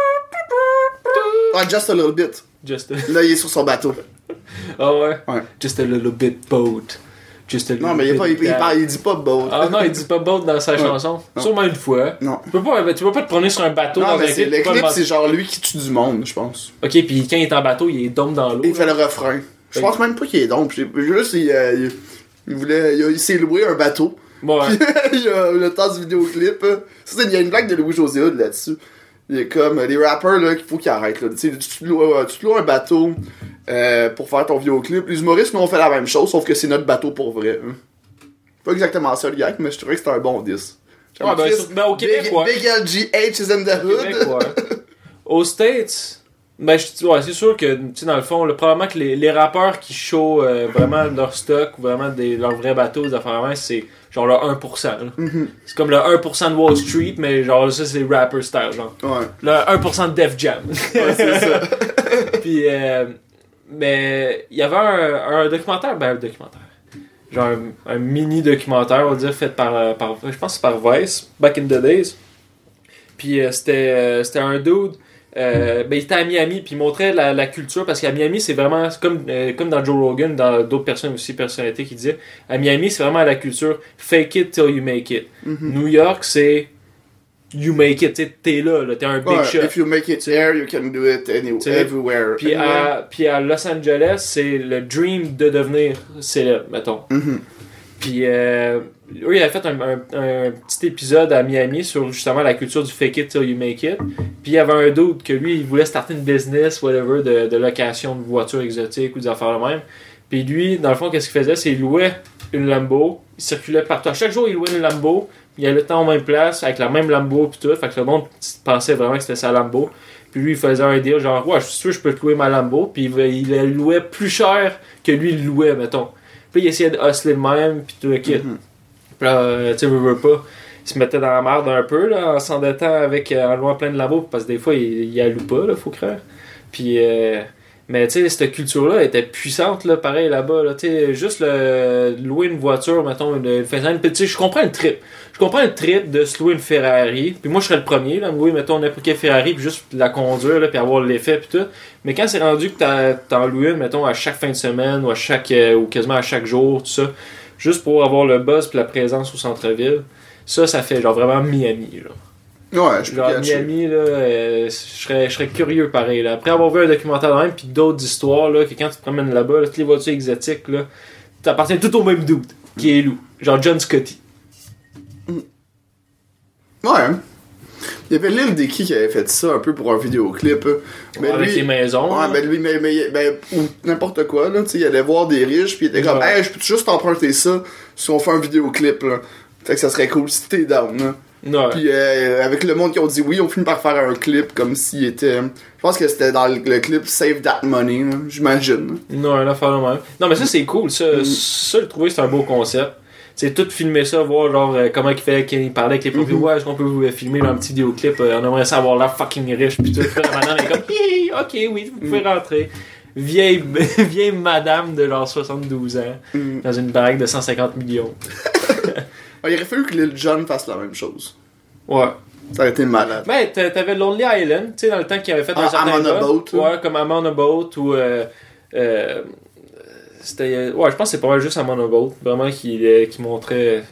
Ah, Just a Little Bit.
Just a...
Là, il est sur son bateau.
Ah ouais?
Ouais.
Just a little bit boat. Just a little
Non, mais il, est
bit
pas, il, il,
that.
parle- il dit pas boat.
Ah non, il dit pas boat dans sa
Ouais.
chanson.
Non.
Sûrement une fois.
Non.
Tu peux pas, tu peux pas te promener sur un bateau
Non,
dans
mais
un
c'est,
clip.
le
tu peux pas
clip,
le-
c'est genre lui qui tue du monde, je pense.
Ok, puis quand il est en bateau, il est dôme dans l'eau.
Il fait le refrain. Je pense même pas qu'il est donc. Juste, il, euh, il, il voulait. Il, a- il s'est loué un bateau.
Ouais.
il a le temps du vidéoclip. euh, Ça, c'est- il y a une blague de Louis-José Hood là-dessus. Il est comme euh, les rappers là qu'il faut qu'ils arrêtent là. Tu sais, tu te loues, euh, tu te loues un bateau euh, pour faire ton vidéoclip. Les humoristes nous ont fait la même chose, sauf que c'est notre bateau pour vrai. Hein. Pas exactement ça le gag, mais je trouvais que c'était un bon diss.
Ouais, ben,
Chris,
sur- ben, au Québec,
Big,
ouais.
Big L G H is in the
Au Québec,
hood.
ouais. Aux States, ben, je- ouais, c'est sûr que, tu sais, dans le fond, là, probablement que les, les rappeurs qui show euh, vraiment leur stock ou vraiment des, leur vrai bateau, des affaires vraiment, c'est genre le un pour cent. là.
Mhm.
C'est comme le un pour cent de Wall Street, mais genre ça, c'est rapper style, genre.
Ouais.
Le un pour cent de Def Jam.
Ouais, c'est ça.
Puis, euh, mais il y avait un, un documentaire, ben un documentaire, genre un, un mini documentaire, on va dire, fait par, euh, par je pense que c'est par Vice, back in the days. Puis euh, c'était, euh, c'était un dude, euh, ben il était à Miami, puis il montrait la, la culture, parce qu'à Miami, c'est vraiment, c'est comme, euh, comme dans Joe Rogan, dans d'autres personnes aussi, personnalités qui disaient, à Miami, c'est vraiment la culture fake it till you make it.
Mhm.
New York, c'est you make it, t'sais, t'es là, là, t'es un big
Ouais,
shot.
if you make it here, you can do it anywhere,
T'sais,
everywhere.
Puis à, puis à Los Angeles, c'est le dream de devenir célèbre, mettons.
Mhm.
Puis euh, eux, ils avaient fait un, un, un petit épisode à Miami sur justement la culture du fake it till you make it. Puis il y avait un dude que lui, il voulait starter une business, whatever, de, de location de voitures exotiques ou des affaires de même. Puis lui, dans le fond, qu'est-ce qu'il faisait? C'est qu'il louait une Lambo, il circulait partout. À chaque jour, il louait une Lambo, il allait le temps en même place, avec la même Lambo puis tout. Fait que le monde pensait vraiment que c'était sa Lambo. Puis lui, il faisait un deal, genre, ouais, je suis sûr que je peux te louer ma Lambo. Puis il, il la louait plus cher que lui, il louait, mettons. Puis il essayait de hustler le même, puis tout le kit.
Mhm.
Puis là, euh, tu sais, veux, veux pas, il se mettait dans la merde un peu, là, en s'endettant avec, euh, en louant plein de Lambo, parce que des fois, il, il la loue pas, là, faut croire. Puis, euh, Mais tu sais, cette culture-là était puissante, là, pareil, là-bas. Là, tu sais, juste le, louer une voiture, mettons, une, une fin de tu sais, je comprends le trip. Je comprends le trip de se louer une Ferrari. Puis moi, je serais le premier, là, me louer, mettons, n'importe quelle Ferrari, puis juste la conduire, là, puis avoir l'effet, puis tout. Mais quand c'est rendu que t'en, t'en loues une, mettons, à chaque fin de semaine, ou à chaque, euh, ou quasiment à chaque jour, tout ça, juste pour avoir le buzz puis la présence au centre-ville, ça, ça fait genre vraiment Miami, genre.
Ouais, je peux
Genre
catcher.
Miami, là, euh, je serais, je serais curieux pareil. Là. Après avoir vu un documentaire de même, puis d'autres histoires, là, que quand tu te promènes là-bas, là, toutes les voitures exotiques, là, t'appartiens tout au même dude, qui est Lou. Genre John Scotty.
Ouais. Il y avait Lil Dicky qui avait fait ça un peu pour un vidéoclip. Mais
Avec
lui,
les maisons.
Ouais,
là.
ben lui, mais, mais, ben, ou n'importe quoi, là, tu sais, il allait voir des riches, pis il était comme,
Ouais.
hey, je peux juste t'emprunter ça si on fait un vidéoclip, là. Fait que ça serait cool si t'es down, là.
Ouais.
Puis euh, avec le monde qui ont dit oui, on finit par faire un clip comme s'il était. Je pense que c'était dans le, le clip Save That Money, là, j'imagine.
Non, un affaire de même. Non, mais ça, c'est cool. Ça,
Mm.
ça le trouver, c'est un beau concept. C'est tout filmer ça, voir genre euh, comment il fait, qu'il parlait avec les profils.
Mm-hmm.
Ouais, est-ce qu'on peut vous filmer dans un petit vidéoclip? Euh, on aimerait ça avoir l'air fucking riche. Puis tout. Puis la madame est comme, hi, ok, oui, vous pouvez
Mm.
rentrer. Vieille, vieille madame de genre soixante-douze ans,
Mm.
dans une baraque de cent cinquante millions.
Ah, il aurait fallu que Lil Jon fasse la même chose.
Ouais.
Ça aurait été malade.
Ben, t'a- t'avais Lonely Island, tu sais, dans le temps qu'il avait fait un
Ah,
certain
I'm on a
gars.
Boat, là.
Ouais, comme I'm on a Boat, ou... Euh, euh, c'était... Ouais, je pense que c'est pas mal juste I'm on a Boat, vraiment, qui, euh, qui montrait...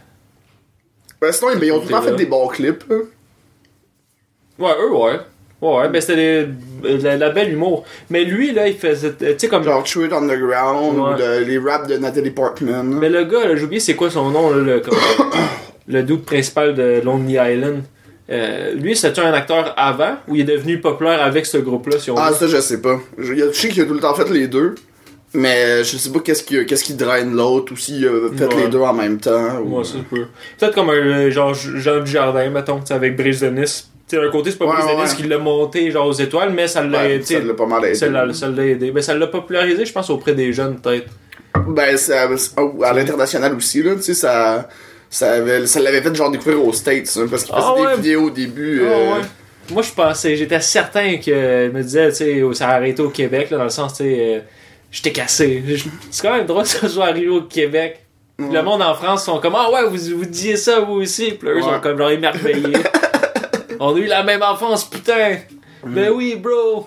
Ben, sinon, ils ont tout le temps fait des bons clips, là.
Ouais, eux, ouais. Ouais, ouais, ben c'était des- la, la belle humour. Mais lui, là, il faisait... Tu sais, comme...
Genre True It Underground,
Ouais.
ou le- les raps de Natalie Portman.
Mais le gars, là, j'ai oublié c'est quoi son nom, là, le, comme, le dude principal de Lonely Island. Euh, lui, c'était un acteur avant, ou il est devenu populaire avec ce groupe-là, si on
Ah,
veut?
ça, je sais pas. Je, je sais qu'il a tout le temps fait les deux. Mais je sais pas qu'est-ce qui, qu'est-ce qui draine l'autre, ou s'il a fait
Ouais.
les deux en même temps. Ou...
Ouais, ça se peut. Peut-être comme un euh, genre Jean Dujardin, mettons, tu sais, avec Brise de Nice. Tu sais, d'un côté, c'est pas
Ouais,
Brise de
ouais,
Nice
ouais.
qui l'a monté genre aux étoiles, mais ça l'a
Ouais,
tu sais,
ça l'a pas mal aidé.
ça l'a ça l'a aidé. Ben, ça l'a popularisé, je pense, auprès des jeunes, peut-être.
Ben, ça, oh, à l'international aussi, là, tu sais, ça, ça, avait, ça l'avait fait genre découvrir aux States, hein, parce qu'il faisait
Ah, ouais.
des vidéos au début.
Ah,
euh,
ouais. Moi, je pensais, j'étais certain que, je me disais, tu sais, ça a arrêté au Québec, là, dans le sens, tu sais, euh, j'étais cassé. Je- C'est quand même drôle que ça soit arrivé au Québec. Puis
Ouais.
Le monde en France sont comme, ah ouais, vous, vous disiez ça, vous aussi. Puis là, eux
Ouais.
sont comme, genre, émerveillés. On a eu la même enfance, putain. Ben oui, bro.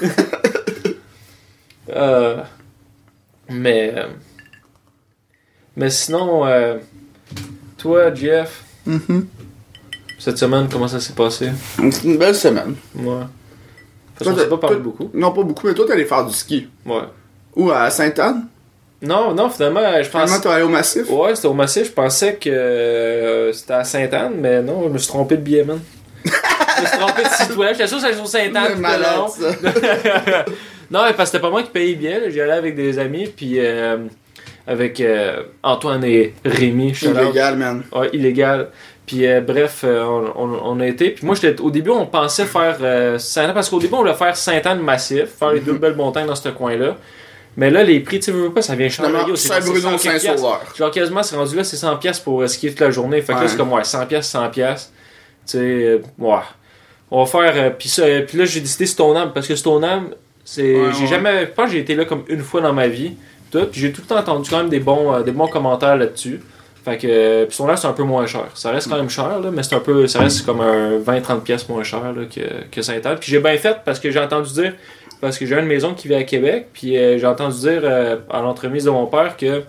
euh, mais, euh, mais sinon, euh, toi, Jeff,
Mhm.
cette semaine, comment ça s'est passé?
C'est une belle semaine.
Ouais. Parce
Toi,
qu'on s'est
t'as-
pas parlé
toi-
beaucoup.
Non, pas beaucoup, mais toi, t'es allé faire du ski.
Ouais.
Ou à Sainte-Anne.
Non, non, finalement, je
Finalement,
pensais.
t'es allé au Massif.
Ouais, c'était au Massif. Je pensais que euh, c'était à Sainte-Anne, mais non, je me suis trompé de billet, man. je me suis trompé de site web. J'étais sûr que c'était sur Sainte-Anne.
Le
tout
malade,
le long.
ça.
Non, mais parce que c'était pas moi qui payais bien. J'y allais avec des amis, puis euh, avec euh, Antoine et Rémi. shout out.
Illégal, man.
Ouais, illégal. Puis euh, bref, euh, on, on, on a été. Puis moi, j'étais au début, on pensait faire euh, Sainte-Anne, parce qu'au début, on voulait faire Sainte-Anne Massif, faire les deux belles montagnes dans ce coin-là. Mais là, les prix, tu sais, veux pas, ça vient changer.
Finalement,
Yo, c'est
Saint-Bruno,
cent quelques piastres.
Saint-Sauveur.
Genre quasiment, c'est rendu là, c'est cent piastres pour euh, skier toute la journée. Fait que
Ouais.
là, c'est comme, ouais, cent piastres, cent piastres. Tu sais, euh, ouais. On va faire. Euh, puis ça, euh, puis là, j'ai décidé Stoneham, parce que Stoneham, c'est.
Ouais,
j'ai
ouais.
jamais. Je pense que j'ai été là comme une fois dans ma vie. Tout, puis j'ai tout le temps entendu quand même des bons, euh, des bons commentaires là-dessus. Fait que. Euh, puis Stoneham, c'est un peu moins cher. Ça reste quand même cher, là, mais c'est un peu. Ça reste comme un vingt à trente piastres moins cher là, que, que Sainte-Anne. Puis j'ai bien fait parce que j'ai entendu dire. Parce que j'ai une maison qui vit à Québec, puis euh, j'ai entendu dire euh, à l'entremise de mon père que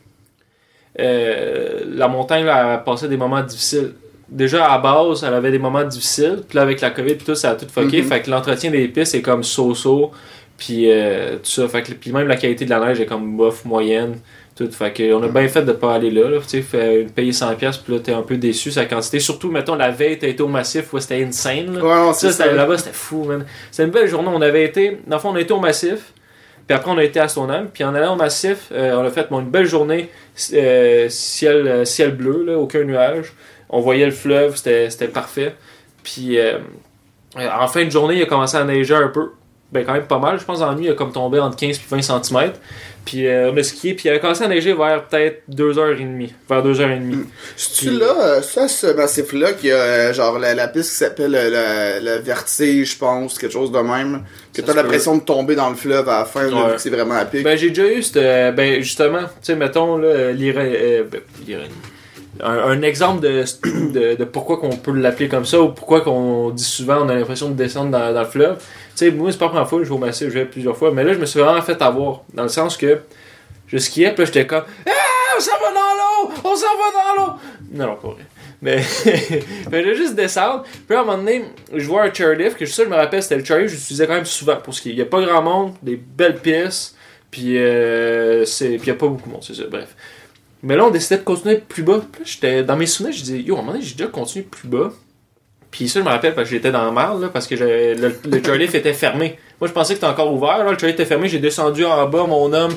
euh, la montagne là, elle passait des moments difficiles. Déjà à base, elle avait des moments difficiles, puis là avec la COVID puis tout, ça a tout fucké.
Mhm.
Fait que l'entretien des pistes est comme so-so, puis euh, tout ça. Fait que puis même la qualité de la neige est comme bof, moyenne. Tout. Fait que on a bien fait de pas aller là. là. Tu sais, payer cent piastres, puis là t'es un peu déçu sa quantité. Surtout, mettons, la veille, t'as été au Massif où c'était insane. Là.
Ouais, non,
Ça,
c'est
c'était-
ça.
là-bas, c'était fou, man. C'était une belle journée. On avait été, dans le fond, on a été au Massif. Puis après, on a été à Stoneham. Puis en allant au Massif, euh, on a fait bon, une belle journée, euh, ciel, euh, ciel bleu, là, aucun nuage. On voyait le fleuve, c'était, c'était parfait. Puis euh, euh, en fin de journée, il a commencé à neiger un peu. ben, quand même pas mal. Je pense en nuit, il a comme tombé entre quinze et vingt centimètres. Puis euh, on a skié, puis il a commencé à neiger vers peut-être deux heures trente. Vers deux heures trente.
C'est-tu là, euh, ça, ce massif-là, qui a euh, genre la, la piste qui s'appelle euh, le, le vertige, je pense, quelque chose de même. Que
Ça
t'as
se peut.
l'impression de tomber dans le fleuve à la fin, là,
Ouais.
vu que c'est vraiment à pic.
Ben, j'ai déjà eu, cette, euh, ben, justement, tu sais, mettons, là, l'ironie. Euh, ben, l'ironie. Un, un exemple de, de, de pourquoi qu'on peut l'appeler comme ça, ou pourquoi qu'on dit souvent on a l'impression de descendre dans, dans le fleuve. Tu sais, moi, c'est pas la première fois que je vais au massif, je vais plusieurs fois, mais là, je me suis vraiment fait avoir. Dans le sens que je skiais, puis là, j'étais comme ah, on s'en va dans l'eau! On s'en va dans l'eau! Non, non, pas vrai. Mais, mais je vais juste descendre. Puis à un moment donné, je vois un chairlift, que je sais, je me rappelle, c'était le chairlift, je l'utilisais quand même souvent pour skier. Il y a pas grand monde, des belles pistes, puis euh, c'est, puis il y a pas beaucoup de monde, c'est ça, bref. Mais là, on décidait de continuer plus bas. Puis là, j'étais dans mes souvenirs, je disais, yo, à un moment donné, j'ai déjà continué plus bas. Puis ça, je me rappelle, parce que j'étais dans la merde, là, parce que j'avais- le, le chairlift était fermé. Moi, je pensais que c'était encore ouvert, là. Le chairlift était fermé, j'ai descendu en bas, mon homme.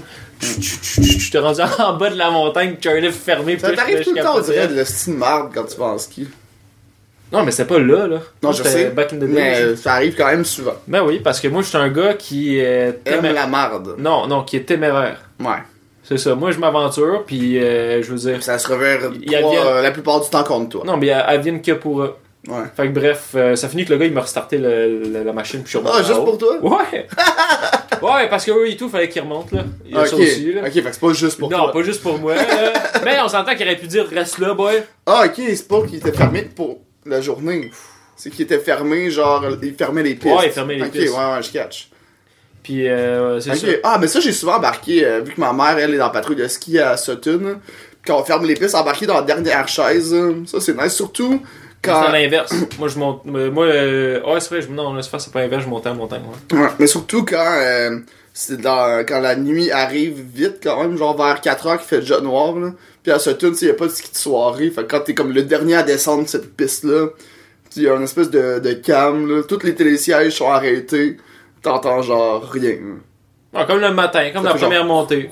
J'étais rendu en bas de la montagne, chairlift fermé.
Ça
puis là,
t'arrive
je
tout le temps, on
capotais.
dirait, de le style marde quand tu vas en ski.
Non, mais c'était pas là, là.
Non, je
C'était
sais,
Back in the day.
mais euh, ça arrive quand même souvent.
Ben oui, parce que moi, je suis un gars qui est
Aime
témé-
la marde.
Non, non, qui est téméraire.
Ouais.
C'est ça. Moi, je m'aventure, puis euh, je veux dire.
Ça se revers
Il y a
trois,
bien-
euh, la plupart du temps contre toi.
Non, mais elle vient que pour eux.
Ouais.
Fait que bref, euh, ça finit que le gars il m'a restarté le- le- la machine puis je suis remonté
Ah,
en
juste
haut.
pour toi?
Ouais! Ouais, parce que eux et tout, fallait qu'ils remontent là. Il y a
Ok,
ça aussi là.
ok, fait que c'est pas juste pour
non,
toi.
pas juste pour moi. là. Mais on s'entend qu'il aurait pu dire reste là, boy.
Ah, ok, c'est pas qu'il était fermé pour la journée. C'est qu'il était fermé, genre, il fermait les pistes.
Ouais, il fermait les
Ok,
pistes.
ouais, ouais, je catch.
Puis euh, c'est
Ok.
ça.
Ah, mais ça, j'ai souvent embarqué, euh, vu que ma mère, elle est dans la patrouille de ski à Sutton. Quand on ferme les pistes, embarqué dans la dernière chaise. euh, Ça, c'est nice. Surtout
C'est
quand.
à l'inverse. Moi je monte. euh, Moi, euh... ouais, c'est vrai, je... non, là, c'est pas c'est pas l'inverse, je montais en montagne. Ouais.
Ouais, mais surtout quand. euh, c'est dans, quand la nuit arrive vite, quand même, genre vers quatre heures qu'il fait déjà noir, là. Puis à Sutton, il y a pas de ski de soirée. Fait que quand t'es comme le dernier à descendre cette piste-là, il y a une espèce de, de calme, là. Toutes les télésièges sont arrêtés. T'entends genre rien.
Ah, comme le matin, comme
Ça
la
fait genre-
première montée.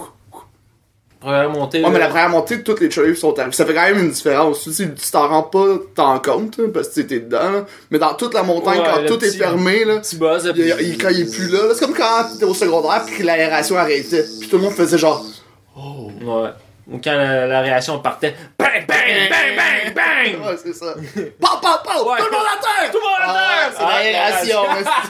Première montée.
Ouais,
là.
mais la première montée, toutes les trailers sont arrivés. Ça fait quand même une différence. Tu sais, tu t'en rends pas tant compte, hein, parce que t'es dedans, là. Mais dans toute la montagne,
Ouais,
quand
le
tout
petit-
est fermé, là,
Petit buzz.
il, il- il- quand il est plus là, là, c'est comme quand t'étais au secondaire pis que l'aération arrêtait. Pis tout le monde faisait genre.
Ouais. Ou quand la, la réaction partait. Bang, bang, bang, bang, bang!
Ouais, c'est ça. Pau, pau, pau!
Ouais.
Tout le monde à terre!
Tout le monde à
Ah,
terre!
c'est l'aération,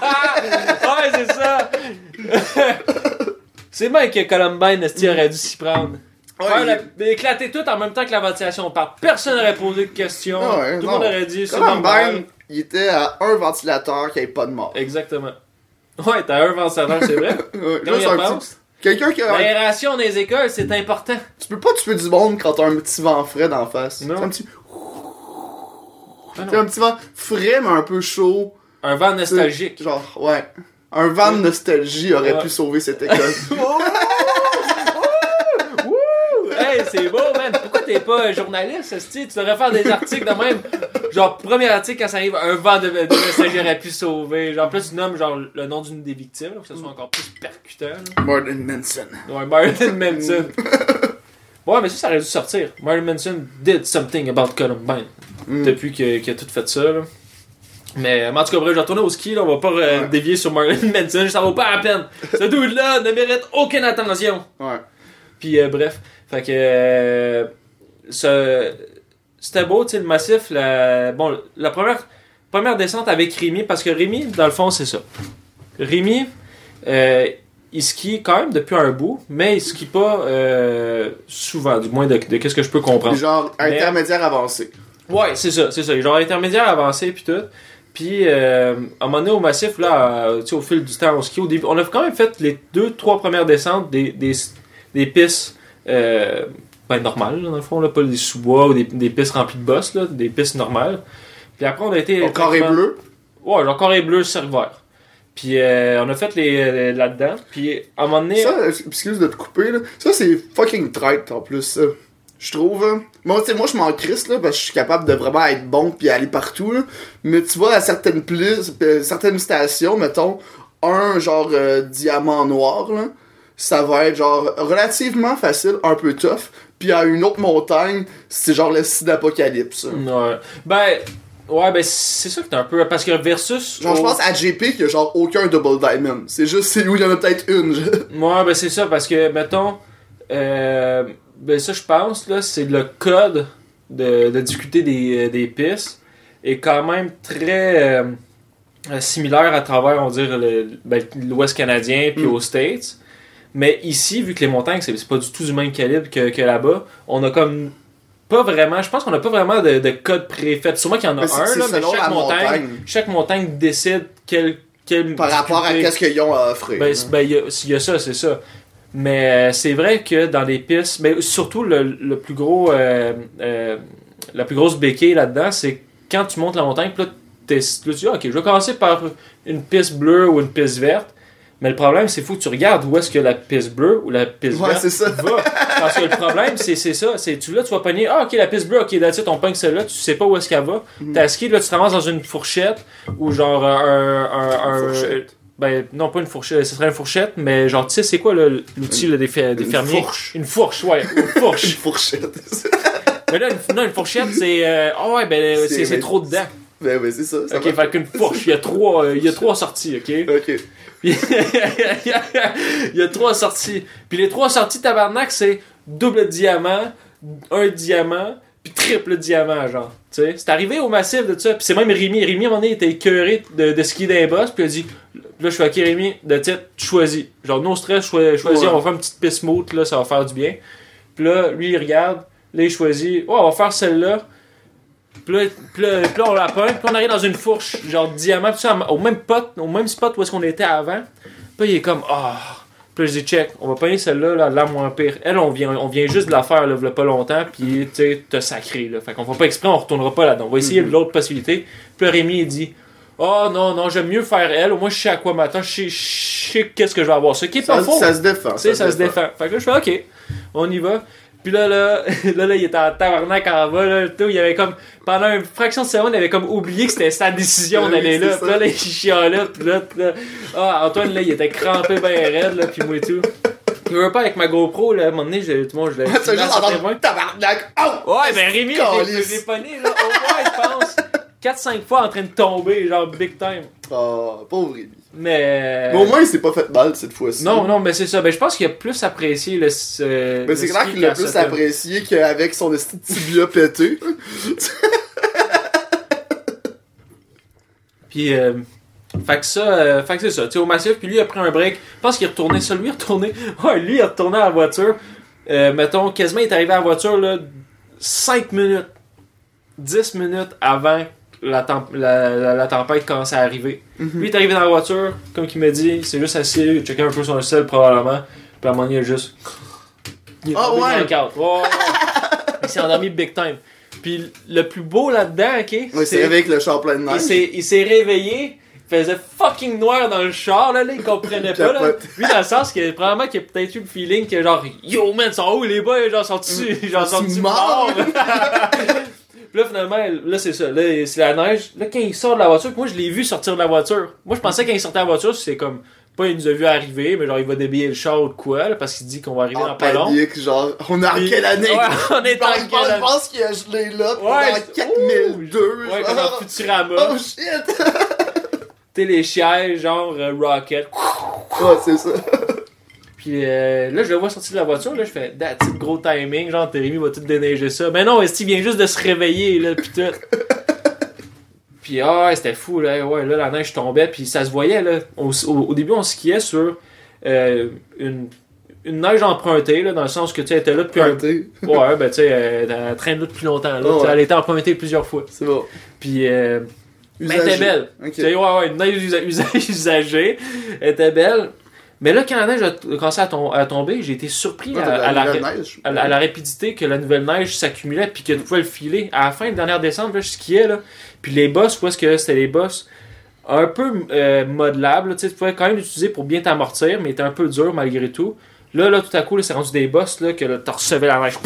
mais
Ouais, c'est ça! C'est bien que Columbine, Esti aurait dû s'y prendre.
Ouais,
Faire
il-
la- éclater tout en même temps que la ventilation part. Personne n'aurait posé de questions.
Ah ouais,
tout le
non.
monde aurait dit c'est
Columbine,
normal.
il était à un ventilateur qui avait pas de mort.
Exactement. Ouais, t'as un ventilateur, c'est vrai.
Ouais,
Combien
juste un
de
petit-
penses?
Quelqu'un qui a.
L'aération des écoles, c'est important.
Tu peux pas tuer du monde quand t'as un petit vent frais d'en face.
Non.
C'est un petit.
Ah
C'est
non.
un petit vent frais, mais un peu chaud.
Un vent nostalgique.
Genre, ouais. Un vent de nostalgie aurait
Ouais.
pu sauver cette école.
Hey, c'est beau, man. Pourquoi t'es pas un journaliste, esti? Tu devrais faire des articles de même. Genre, premier article, quand ça arrive, un vent de, de nostalgie aurait pu sauver. Genre, plus tu nommes genre, le nom d'une des victimes, là, pour que ça soit encore plus percutant. là.
Marilyn Manson.
Ouais, Marilyn Manson. Ouais, mais ça, ça aurait dû sortir. Marilyn Manson did something about Columbine.
Mm.
Depuis que- qu'il a tout fait ça, là. Mais, mais en tout cas, bref, je vais retourner au ski, là. On va pas euh,
Ouais.
dévier sur Marilyn Manson. Ça vaut pas la peine. Ce dude-là ne mérite aucune attention.
Ouais.
Puis euh, bref, fait que euh, ce- c'était beau, tu sais, le massif. La, bon, la première, première descente avec Rémi, parce que Rémi, dans le fond, c'est ça. Rémi, euh, il skie quand même depuis un bout, mais il skie pas euh, souvent, du moins de, de qu'est-ce que je peux comprendre.
Genre,
Mais-
intermédiaire avancé.
Ouais, c'est ça, c'est ça. Genre intermédiaire avancé puis tout. Puis euh, à un moment donné au massif, là, euh, tu sais, au fil du temps au ski, au début, on a quand même fait les deux, trois premières descentes des, des, des pistes euh, ben, normales, là, dans le fond, là, pas des sous-bois ou des, des pistes remplies de bosses, là, des pistes normales. Puis après, on a été.
Au carré
tranquillement-
bleu.
Ouais, genre carré bleu, cerf-vert. Puis euh, on a fait les, les- là-dedans. Puis à un moment donné.
Ça, euh, excuse de te couper, là. Ça, c'est fucking traite, en plus, ça. Je trouve, hein. Moi, tu sais, moi, je m'en crisse, là, parce que je suis capable de vraiment être bon pis aller partout, là. Mais tu vois, à certaines plis- euh, certaines stations, mettons, un, genre, euh, diamant noir, là, ça va être, genre, relativement facile, un peu tough. Puis à une autre montagne, c'est genre le site d'apocalypse.
Ouais. Ben, Ouais, ben c'est ça que t'es un peu. Parce que versus.
Genre,
au...
je pense à J P qu'il y a genre aucun Double Diamond. C'est juste, c'est où il y en a peut-être une. Je...
Ouais, ben c'est ça, parce que, mettons. Euh, ben ça, je pense, là, c'est le code de, de difficulté des, des pistes est quand même très euh, similaire à travers, on va dire, le, ben, l'Ouest canadien puis
Mm.
aux States. Mais ici, vu que les montagnes, c'est, c'est pas du tout du même calibre que, que là-bas, on a comme pas vraiment, je pense qu'on a pas vraiment de, de code préfet. Sûrement qu'il y en a
Mais c'est-
un,
c'est
là, mais
selon
chaque
la
montagne,
montagne.
chaque montagne décide quel, quel
Par rapport à
difficulté-
qu'est-ce qu'ils ont à offrir.
ben, c'est- ben, il y, a- il y a ça, c'est ça. Mais euh, c'est vrai que dans les pistes, mais surtout le, le plus gros, euh, euh, la plus grosse béquille là-dedans, c'est quand tu montes la montagne, puis là, t'es- là, tu dis, ok, je vais commencer par une piste bleue ou une piste verte. Mais le problème, c'est qu'il faut que tu regardes où est-ce que la piste bleue ou la piste
Ouais,
verte
c'est ça.
va. Parce que le problème, c'est, c'est ça. C'est, tu, là, tu vas pogner, ah, ok, la piste bleue, ok, that's it, on pogne celle-là, tu sais pas où est-ce qu'elle va.
Mm.
T'as ski, là, tu te ramasses dans une fourchette ou genre un. un, un
Fourchette.
ben, non, pas une fourchette, ce serait une fourchette, mais genre, tu sais, c'est quoi là, l'outil là, des, fer- des
Une
fermiers?
fourche.
Une fourche, ouais, une
Une
fourche.
fourchette.
Mais là, une, non, une fourchette, c'est. euh, Ah ouais, ben,
C'est-
c'est, c'est trop dedans.
Ben, ben, c'est ça. ça
Ok,
va.
fait qu'une fourche, il y a trois, euh, il y a trois sorties, ok?
Ok.
Puis, il y a trois sorties. Puis les trois sorties, tabarnak, c'est double diamant, un diamant, puis triple diamant, genre. Tu sais, c'est arrivé au massif de ça. Puis c'est même Rémi. Rémi, à un moment donné, il était écœuré de, de skier d'un boss. Puis il a dit, là, je suis ok, Rémi, de titre, tu choisis. Genre, no stress, choi- choisis,
Ouais.
on va faire une petite piste smooth, là, ça va faire du bien. Puis là, lui, il regarde, là, il choisit, oh, on va faire celle-là. Puis là, puis là, puis là, on la pogne, puis on arrive dans une fourche, genre diamant, puis ça, au même pot, au même spot où est-ce qu'on était avant. Puis là, il est comme, ah. Puis là, je dis, check, on va pogner celle-là, là, la moins pire. Elle, on vient, on vient juste de la faire, là, v'là pas longtemps, puis tu sais, t'as sacré, là. Fait qu'on va pas exprès, on retournera pas là-dedans. On va essayer
Mhm.
l'autre possibilité. Puis là, Rémi, il dit, oh non, non, j'aime mieux faire elle. Au moins, je sais à quoi m'attendre, je sais, je sais qu'est-ce que je vais avoir. Ce qui est pas
Ça,
faux.
ça se défend.
Tu sais, ça se défend. Fait que là, je fais, ok, on y va. Puis là, là, là, là, il était en tabarnak en bas, là, tout. Il avait comme, pendant une fraction de seconde, il avait comme oublié que c'était sa décision
Oui,
d'aller
c'est
là.
ça.
Puis là, là, il chialait, puis là, puis là, ah, Antoine, là, il était crampé ben raide, là, puis moi et tout. Je veux pas avec ma GoPro, là, à un moment donné, j'ai- tout le monde, je l'ai
Tu as juste entendu tabarnak. Oh!
Ouais, ben Rémi, je l'ai- je
Calice.
l'ai pogné, là, au moins, je pense, quatre cinq fois en train de tomber, genre, big time.
Oh, pauvre Rémi.
Mais.
Mais au moins, il s'est pas fait mal cette fois-ci.
Non, non, mais c'est ça. Ben, je pense qu'il a plus apprécié le. ce-
Mais c'est
le
clair
ski
qu'il l'a
qu'à
plus
Sutton.
apprécié qu'avec son esti de tibia pété.
Puis, euh, fait que ça, euh, fait que c'est ça. Tu sais, au massif, puis lui, il a pris un break. Je pense qu'il est retourné, ça, lui, il est retourné. Ouais, lui, il est retourné à la voiture. Euh, mettons, quasiment, il est arrivé à la voiture, là, cinq minutes, dix minutes avant la, temp- la, la, la tempête commence à arriver.
Mhm.
Lui, il est arrivé dans la voiture, comme il m'a dit, il s'est juste assis, il checkait un peu son sel, probablement. Puis à un moment donné, il a juste. Il est
Ah,
tombé
ouais?
blackout. Ouais, ouais, ouais. Il s'est endormi big time. Puis le plus beau là-dedans, ok?
Ouais, c'est avec le char plein de
Il
neige.
s'est, il s'est réveillé, il faisait fucking noir dans le char, là, là il comprenait pas, là.
Capote.
Lui, dans le sens que, probablement qu'il a peut-être eu le feeling que, genre, yo, man, sont où les boys, genre, sont-tu, genre,
Sont-tu
sont-tu
morts?
morts? Puis là, finalement, là, c'est ça, là, c'est la neige. Là, quand il sort de la voiture, moi, je l'ai vu sortir de la voiture. Moi, je pensais quand il sortait de la voiture, c'est comme, pas, il nous a vu arriver, mais genre, il va débiller le char ou de quoi, là, parce qu'il dit qu'on va arriver
En
dans pas long.
panique, genre, on est en
Puis-
quelle année?
Ouais, on est
Je
en
pense-
quelle
je pense- je
année?
pense qu'il a gelé là, puis
Ouais,
on est
c'est-
en quatre mille deux.
Ouais,
genre.
comme dans Futurama.
Oh shit!
Tu sais, les chiens, genre, euh, Rocket.
Ouais, c'est ça.
Puis euh, là, je le vois sortir de la voiture, là, je fais, that's it, gros timing, genre, Térémy va tout déneiger ça. Mais non, est-ce qu'il vient juste de se réveiller, là, pis tout. Puis ah, ouais, c'était fou, là, ouais, là, la neige tombait, puis ça se voyait, là. Au, au, au début, on skiait sur euh, une, une neige empruntée, là, dans le sens que, tu sais, elle était là depuis un...
Pointé.
Ouais, ben, tu sais, elle, elle traîne là depuis longtemps, là.
Oh,
Tu sais,
ouais.
Elle était empruntée plusieurs fois.
C'est bon.
Puis, euh, mais elle était
Usagé.
belle.
Ok.
Tu sais, ouais, ouais, une neige usa- usa- usagée. Elle était belle. Mais là, quand la neige a t- commencé à, tom- à tomber, j'ai été surpris
Ouais,
à,
t'as de
à la,
nouvelle
ra-
neige.
à la- à la rapidité que la nouvelle neige s'accumulait puis que tu pouvais le filer. À la fin de dernière décembre, là, je skiais, là. Puis les bosses, où est-ce que c'était les bosses un peu euh, modelables, là, tu sais, tu pouvais quand même l'utiliser pour bien t'amortir, mais était un peu dur malgré tout. Là, là, tout à coup, là, c'est rendu des bosses, là, que là, t'en recevais la neige.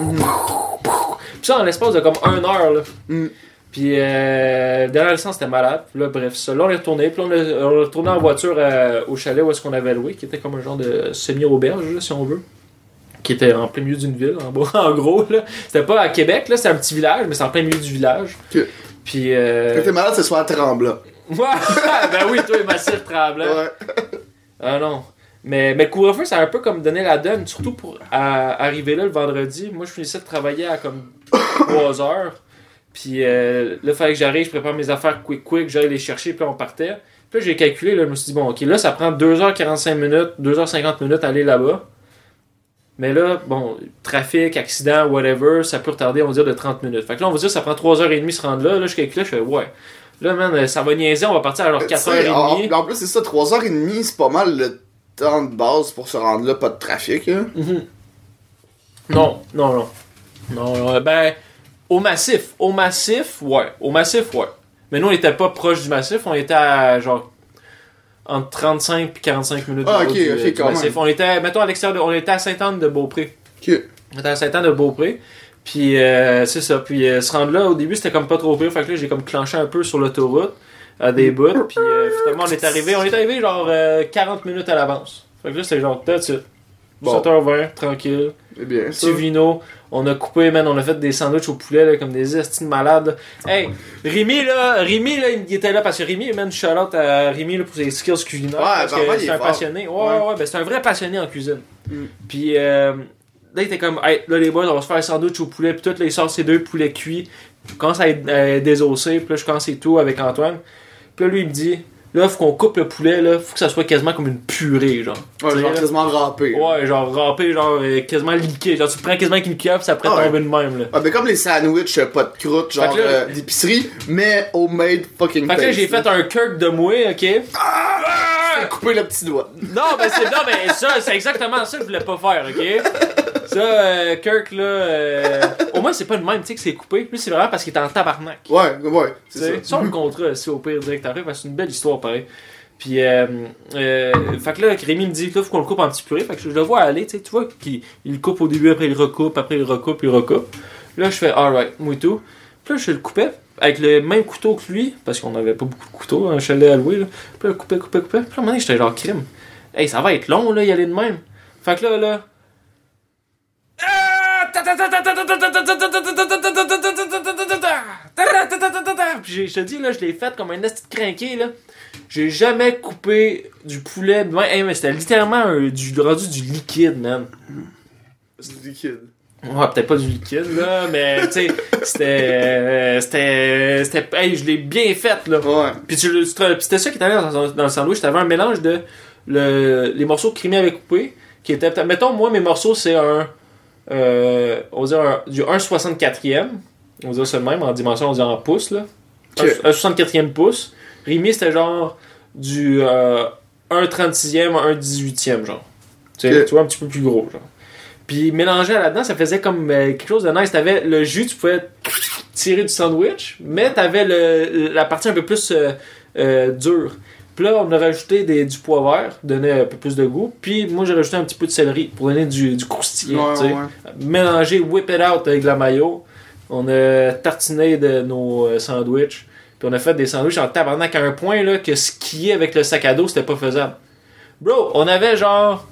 Puis ça, en l'espace de comme une heure, là.
Mm.
Puis, euh, dernière licence, c'était malade. Puis là, bref, ça. Là, on est retourné. Puis là, on est, on est retourné en voiture euh, au chalet où est-ce qu'on avait loué, qui était comme un genre de semi-auberge, là, si on veut. Qui était en plein milieu d'une ville, en, bas, en gros, là. C'était pas à Québec, là, c'était un petit village, mais c'était en plein milieu du village.
Ok.
Puis. Euh...
Quand t'es malade, c'est soit tremblant.
Ouais, ben oui, toi, massif tremblant.
Ouais.
Ah non. Mais, mais le couvre-feu, ça a un peu comme donné la donne, surtout pour à, arriver là le vendredi. Moi, je finissais de travailler à comme trois heures. Puis euh, là, il fallait que j'arrive, je prépare mes affaires quick quick, j'allais les chercher, puis là, on partait. Puis là, j'ai calculé, là, je me suis dit, bon, ok, là, ça prend deux heures quarante-cinq minutes, deux heures cinquante minutes à aller là-bas. Mais là, bon, trafic, accident, whatever, ça peut retarder, on va dire, de trente minutes. Fait que là, on va dire, ça prend trois heures trente se rendre là. Là, je calculais, je fais, ouais. Là, man, ça va niaiser, on va partir à genre quatre heures trente.
En, en plus, c'est ça, trois heures trente, c'est pas mal le temps de base pour se rendre là, pas de trafic, hein.
Mm-hmm. Non, non, non. Non, euh, ben, au massif. Au massif, ouais. Au massif, ouais. Mais nous, on était pas proche du massif, on était à genre entre trente-cinq et quarante-cinq minutes
ah,
de
ok,
du,
ok,
du
quand
massif.
même.
On était, mettons, à l'extérieur, de, on était à Sainte-Anne-de-Beaupré.
Ok.
On était à Sainte-Anne-de-Beaupré. Puis, euh, c'est ça. Puis, euh, se rendre là, au début, c'était comme pas trop pire. Fait que là, j'ai comme clenché un peu sur l'autoroute, à des bouts. Puis, euh, finalement, on est arrivé, on est arrivé genre euh, quarante minutes à l'avance. Fait que là, c'était genre, that's it.
Bon.
sept heures vingt, tranquille.
C'est bien, ça.
Petit vino. On a coupé, man, on a fait des sandwichs au poulet, là, comme des estimes malades. Hey, Rémi, là, Rémi, là, il était là parce que Rémi, man, shout-out à Rémi, là, pour ses skills culinaires.
Ouais,
parce
vraiment,
que
il
c'est
est
un
fort.
passionné. Ouais, ouais, ouais, ben c'est un vrai passionné en cuisine.
Mm.
Puis, euh, là, il était comme, hey, là, les boys, on va se faire un sandwich au poulet, puis tout, là, il sort ses deux poulets cuits. Il commence à être euh, désossé, puis là, je commence et tout avec Antoine. Puis là, lui, il me dit, là, faut qu'on coupe le poulet, là, faut que ça soit quasiment comme une purée, genre.
Ouais,
T'sais,
genre
là,
quasiment râpé.
ouais, genre râpé, genre euh, quasiment liqué. Genre, tu prends quasiment avec une cuillère, puis ça pourrait
Ah ouais.
tomber de même, là.
Ah, ben comme les sandwichs, euh, pas de croûte, genre
Fait que là-
euh, d'épicerie, mais homemade fucking
Fait que là,
taste,
j'ai fait un Kirk de mouet, ok?
Ah! Couper le petit doigt.
Non, ben c'est non, ben ça, c'est exactement ça que je voulais pas faire, ok? Ça, euh, Kirk, là, euh, au moins, c'est pas le même, tu sais, que c'est coupé. Lui, c'est vraiment parce qu'il est en tabarnak.
Ouais, ouais, c'est
Tu sais,
ça.
ça, on le contrat, si au pire, direct arrive, parce que c'est une belle histoire, pareil. Puis, euh, euh, fait que là, Rémi me dit, là, faut qu'on le coupe en petit purée. Fait que je le vois aller, tu sais, tu vois qu'il il le coupe au début, après il recoupe, après il recoupe, il recoupe. Là, je fais, alright, moi et tout. Puis là, je le coupais avec le même couteau que lui, parce qu'on avait pas beaucoup de couteaux, un chalet à louer, là. Puis là, coupé, coupé, coupé. Puis là, à un moment donné, j'étais genre crime. Hey, ça va être long, là, y aller de même. Fait que là, là. Puis je te dis, là, je l'ai fait comme un esti de crinqué, là. J'ai jamais coupé du poulet. Ouais, hey, mais c'était littéralement un, du, rendu du liquide, man.
C'est liquide.
Ouais, peut-être pas du liquide, là, mais tu sais, c'était. euh, c'était. C'était. Hey, je l'ai bien fait, là.
Ouais.
Puis tu le- tu te- puis c'était ça qui était allé dans, dans le sandwich. T'avais un mélange de le, les morceaux que Rémi avait coupés, qui étaient. Mettons, moi, mes morceaux, c'est un. Euh, on va dire un, du un soixante-quatrième. On va dire ça de même, en dimension, on va dire en pouces, là.
Ok.
Un, un soixante-quatrième pouce. Rémi, c'était genre du euh, un trente-sixième, un dix-huitième, genre. Tu sais,
Ok.
tu vois, un petit peu plus gros, genre. Puis mélanger là-dedans, ça faisait comme euh, quelque chose de nice. T'avais le jus, tu pouvais tirer du sandwich, mais t'avais le, la partie un peu plus euh, euh, dure. Puis là, on a rajouté des, du pois vert, donner un peu plus de goût. Puis moi, j'ai rajouté un petit peu de céleri pour donner du, du croustillant.
Ouais,
tu sais.
ouais.
Mélanger, whip it out avec de la mayo. On a tartiné de nos euh, sandwichs. Puis on a fait des sandwichs en tabarnak à un point là, que skier avec le sac à dos, c'était pas faisable. Bro, on avait genre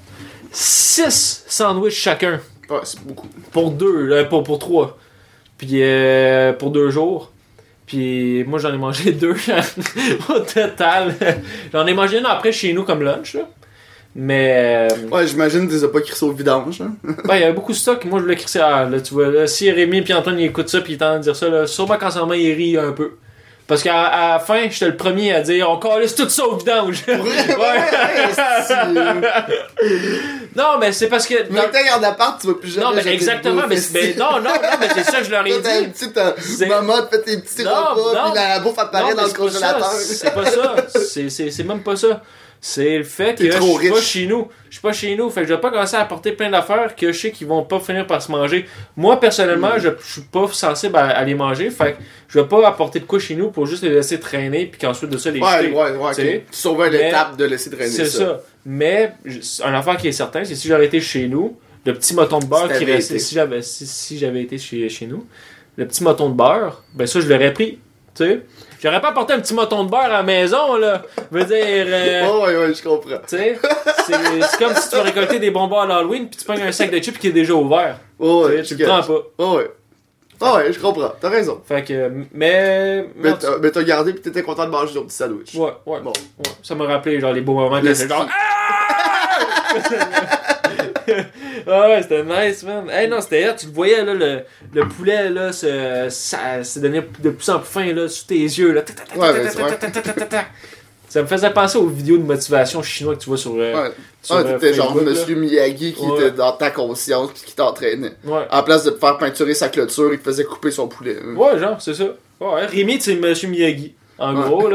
six sandwichs chacun.
Ouais, c'est beaucoup.
Pour deux, euh, pour, pour trois. Puis euh, pour deux jours. Puis moi j'en ai mangé deux au total. J'en ai mangé une après chez nous comme lunch là. Mais euh,
Ouais, j'imagine que tu les as pas crissés au vidange, hein.
ben, il y avait beaucoup de stock. Moi je voulais crisser. Ah, là, tu vois, là, si Rémi et Antoine ils écoutent ça puis ils tentent de dire ça, là, sûrement qu'en ce moment ils rient un peu. Parce qu'à à la fin, j'étais le premier à dire on calisse tout ça au vidange.
Ouais, ouais, c'est-
Non, mais c'est parce que.
Mais quand t'es en appart, tu vas plus jamais.
Non, mais
jeter
exactement,
de
mais,
bouffe,
mais non, non, non, mais c'est ça que je leur ai
Toi, t'as
dit.
une petite euh,
C'est-
maman te fait tes petits
Non,
repas,
non.
puis la bouffe apparaît
Non,
dans
mais
le
c'est pas
congélateur.
ça, C'est pas ça. C'est, c'est, c'est même pas ça. C'est le fait que
T'es
je
trop
suis pas
riche.
chez nous. Je suis pas chez nous. Fait que je vais pas commencer à apporter plein d'affaires que je sais qu'ils vont pas finir par se manger. Moi, personnellement,
Mm.
je, je suis pas sensible à, à les manger. Fait que je vais pas apporter de quoi chez nous pour juste les laisser traîner puis qu'ensuite de ça les
Ouais,
jeter.
ouais, ouais,
tu sais.
ok. Tu sauves
Mais-
l'étape de laisser traîner
C'est
ça.
ça. Mais, je- un affaire qui est certain, c'est si j'aurais été chez nous, le petit moton de beurre
Si
qui
t'avais
restait,
été.
si j'avais, si, si j'avais été chez, chez nous, le petit moton de beurre, ben ça, je l'aurais pris. Tu sais, j'aurais pas apporté un petit moton de beurre à la maison, là. Je veux dire, euh,
Oh, ouais, ouais, je comprends.
tu sais, c'est, c'est comme si tu vas récolter des bonbons à l'Halloween puis tu prends un sac de chips qui est déjà ouvert.
Oh,
Tu
ouais,
sais, tu
je
le prends
catch.
pas.
Oh, ouais. Ah ouais, je comprends. T'as raison.
Fait que, mais...
Mais t'as, mais t'as gardé pis t'étais content de manger ton petit sandwich.
Ouais, ouais.
Bon.
Ouais. Ça m'a rappelé, genre, les beaux moments que
Le
j'étais genre... Ah ouais, c'était nice, man. Hey, non, c'était là, tu le voyais, là, le, le poulet, là, se, ça, se devenait de plus en plus fin, là, sous tes yeux, là.
Ouais, mais c'est vrai.
Ça me faisait penser aux vidéos de motivation chinois que tu vois sur. Euh,
Ouais.
sur
Ah,
euh,
t'étais genre
Facebook, là.
Monsieur Miyagi qui
Ouais.
était dans ta conscience pis qui t'entraînait.
Ouais.
En place de te faire peinturer sa clôture, il te faisait couper son poulet.
Ouais, genre, c'est ça. Ouais, Rémi, c'est Monsieur Miyagi. En
Ouais.
gros, là.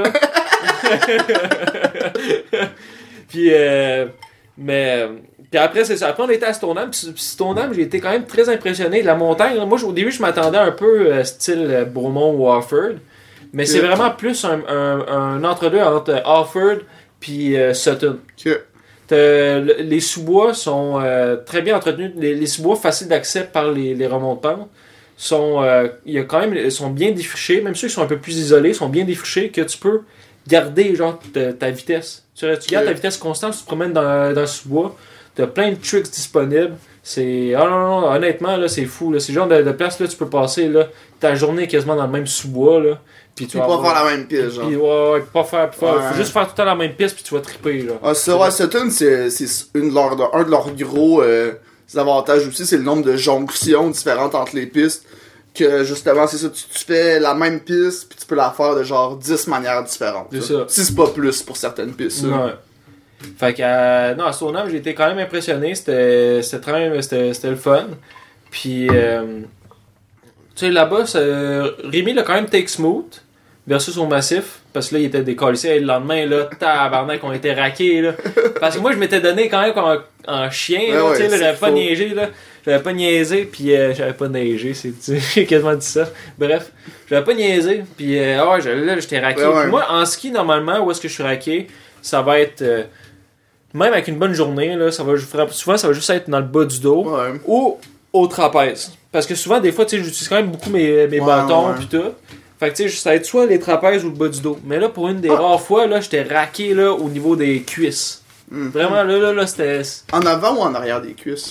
Puis, euh, mais. Puis après, c'est ça. Après, on était à Stoneham. Puis Stoneham, j'ai été quand même très impressionné de la montagne. Là. Moi, au début, je m'attendais un peu euh, style euh, Bromont ou Harford. Mais c'est
Que-
vraiment plus un, un, un entre-deux entre Harford puis euh, Sutton.
Que...
T'as- le- les sous-bois sont euh, très bien entretenus. Les, les sous-bois faciles d'accès par les, les remontes pentes sont, euh, il y a quand même, sont bien défrichés. Même ceux qui sont un peu plus isolés sont bien défrichés que tu peux garder genre ta, ta vitesse. Tu, tu gardes ta vitesse constante, tu te promènes dans, dans le sous-bois. T'as plein de tricks disponibles. C'est. Ah non, non, honnêtement, là, c'est fou. Là. C'est le genre de, de place là, tu peux passer là, ta journée quasiment dans le même sous-bois. Là. Puis tu
Puis
vas
pas
avoir-
faire la même piste, genre.
Puis, ouais, ouais, pas faire, pas faire-
Ouais.
Faut juste faire tout le temps la même piste, puis tu vas triper. Là.
Ah, ça, ouais, Sutton, c'est, c'est une de leurs- un de leurs gros euh, avantages aussi, c'est le nombre de jonctions différentes entre les pistes. Que justement, c'est ça, tu, tu fais la même piste, puis tu peux la faire de genre dix manières différentes.
C'est
là.
ça.
Si c'est pas plus pour certaines pistes. ça.
Ouais. Fait que, euh, non, à Stoneham, j'ai été quand même impressionné. C'était, c'était, très, c'était, c'était le fun. Puis, euh, tu sais, là-bas, ça- Rémi l'a quand même take smooth versus au massif. Parce que là, il était décalissé. Et le lendemain, là, tabarnak, on était raqués, là. Parce que moi, je m'étais donné quand même en, en chien,
Ouais,
là,
ouais,
tu sais, là,
c'est
j'avais pas
faux.
niaisé, là. J'avais pas niaisé, puis euh, j'avais pas neigé, c'est, j'ai quasiment dit ça. Bref, j'avais pas niaisé, puis euh, ah ouais, je- là, j'étais raqué.
Ouais, ouais.
Puis moi, en ski, normalement, où est-ce que je suis raqué, ça va être... euh, même avec une bonne journée, là, ça va, souvent, ça va juste être dans le bas du dos
Ouais.
ou au trapèze. Parce que souvent, des fois, tu sais, j'utilise quand même beaucoup mes, mes
Ouais,
bâtons
ouais.
pis tout. Fait que tu sais, ça va être soit les trapèzes ou le bas du dos. Mais là, pour une des
Ah.
rares fois, là, j'étais raqué là, au niveau des cuisses.
Mhm.
Vraiment, là, là, là, c'était
En avant ou en arrière des cuisses?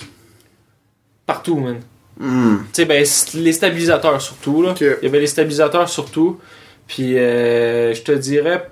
partout, man.
Hmm.
Tu sais, ben, c- les stabilisateurs surtout, là.
Ok.
Il y avait les stabilisateurs surtout. Puis, euh, je te dirais...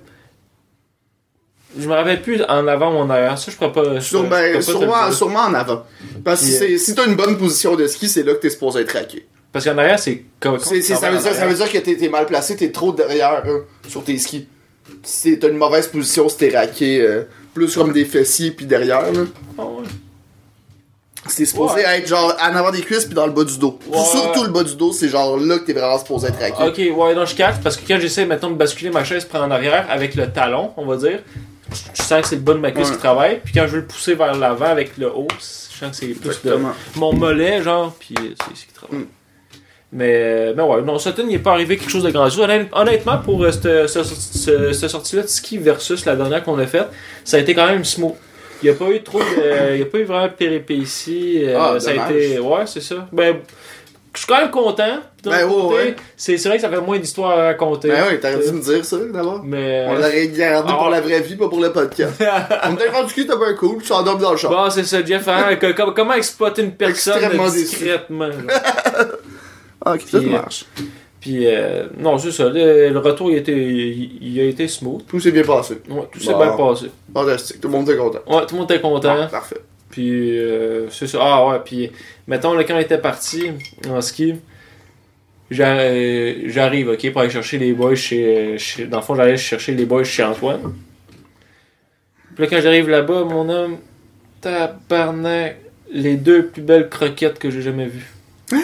Je me rappelle plus en avant ou en arrière. Ça, je pourrais pas... je
Sur,
pourrais-
ben,
je pourrais pas te le
sûrement,
dire.
sûrement en avant. Parce que
Puis,
c'est- si t'as une bonne position de ski, c'est là que t'es supposé être raqué.
Parce qu'en arrière, c'est... comme-
C'est, c'est- ça,
en
veut dire, ça
arrière.
veut dire que t'es, t'es mal placé, t'es trop derrière hein, sur tes skis. Si t'as une mauvaise position, si t'es raqué euh, plus comme des fessiers puis derrière. Là.
Ah ouais.
C'est supposé
Ouais.
être genre en avant des cuisses puis dans le bas du dos.
Ouais.
Surtout le bas du dos, c'est genre là que t'es vraiment supposé être raqué.
Ok, ouais, non, je capte, parce que quand j'essaie maintenant de basculer ma chaise par en arrière avec le talon, on va dire, je sens que c'est le bas de ma cuisse
Ouais.
qui travaille, puis quand je veux le pousser vers l'avant avec le haut, je sens que c'est plus de
Exactement.
mon mollet, genre, puis c'est ce qui travaille.
Mm.
Mais, mais ouais, non, Sutton, il n'est pas arrivé quelque chose de grand. Honnêt- Honnêtement, pour euh, cette, cette, cette- cette sortie-là de ski versus la dernière qu'on a faite, ça a été quand même smooth. Il n'y a pas eu trop de. Il n'y a pas eu vraiment de péripéties. euh,
Ah,
ça a
dommage.
été. Ouais, c'est ça. Ben, je suis quand même content. D'un
Ben, ouais,
côté,
ouais.
C'est, c'est vrai que ça fait moins d'histoires à raconter.
Ben oui, t'aurais dû me dire ça d'abord.
Mais.
On l'aurait gardé
Ah.
pour la vraie vie, pas pour le podcast. On t'a rendu que t'as bien cool, tu t'endormes dans le char.
Bon, c'est ça, Jeff. Hein, que- comme- comment exploiter une personne
Extrêmement déçu.
discrètement. là.
Ah, ok, ça
Puis,
marche.
Puis, euh, non, c'est ça. Le, le retour, il a, été, il, il a été smooth.
Tout s'est bien passé.
Ouais, tout s'est
Bon.
bien passé.
Fantastique, tout le monde est content.
Ouais, tout le monde était content.
Ah, parfait.
Puis, euh, c'est ça. Ah ouais, puis, mettons, là, quand on était parti en ski, j'a- euh, j'arrive, ok, pour aller chercher les boys chez, chez. Dans le fond, j'allais chercher les boys chez Antoine. Puis là, quand j'arrive là-bas, mon homme, tabarnak, les deux plus belles croquettes que j'ai jamais vues.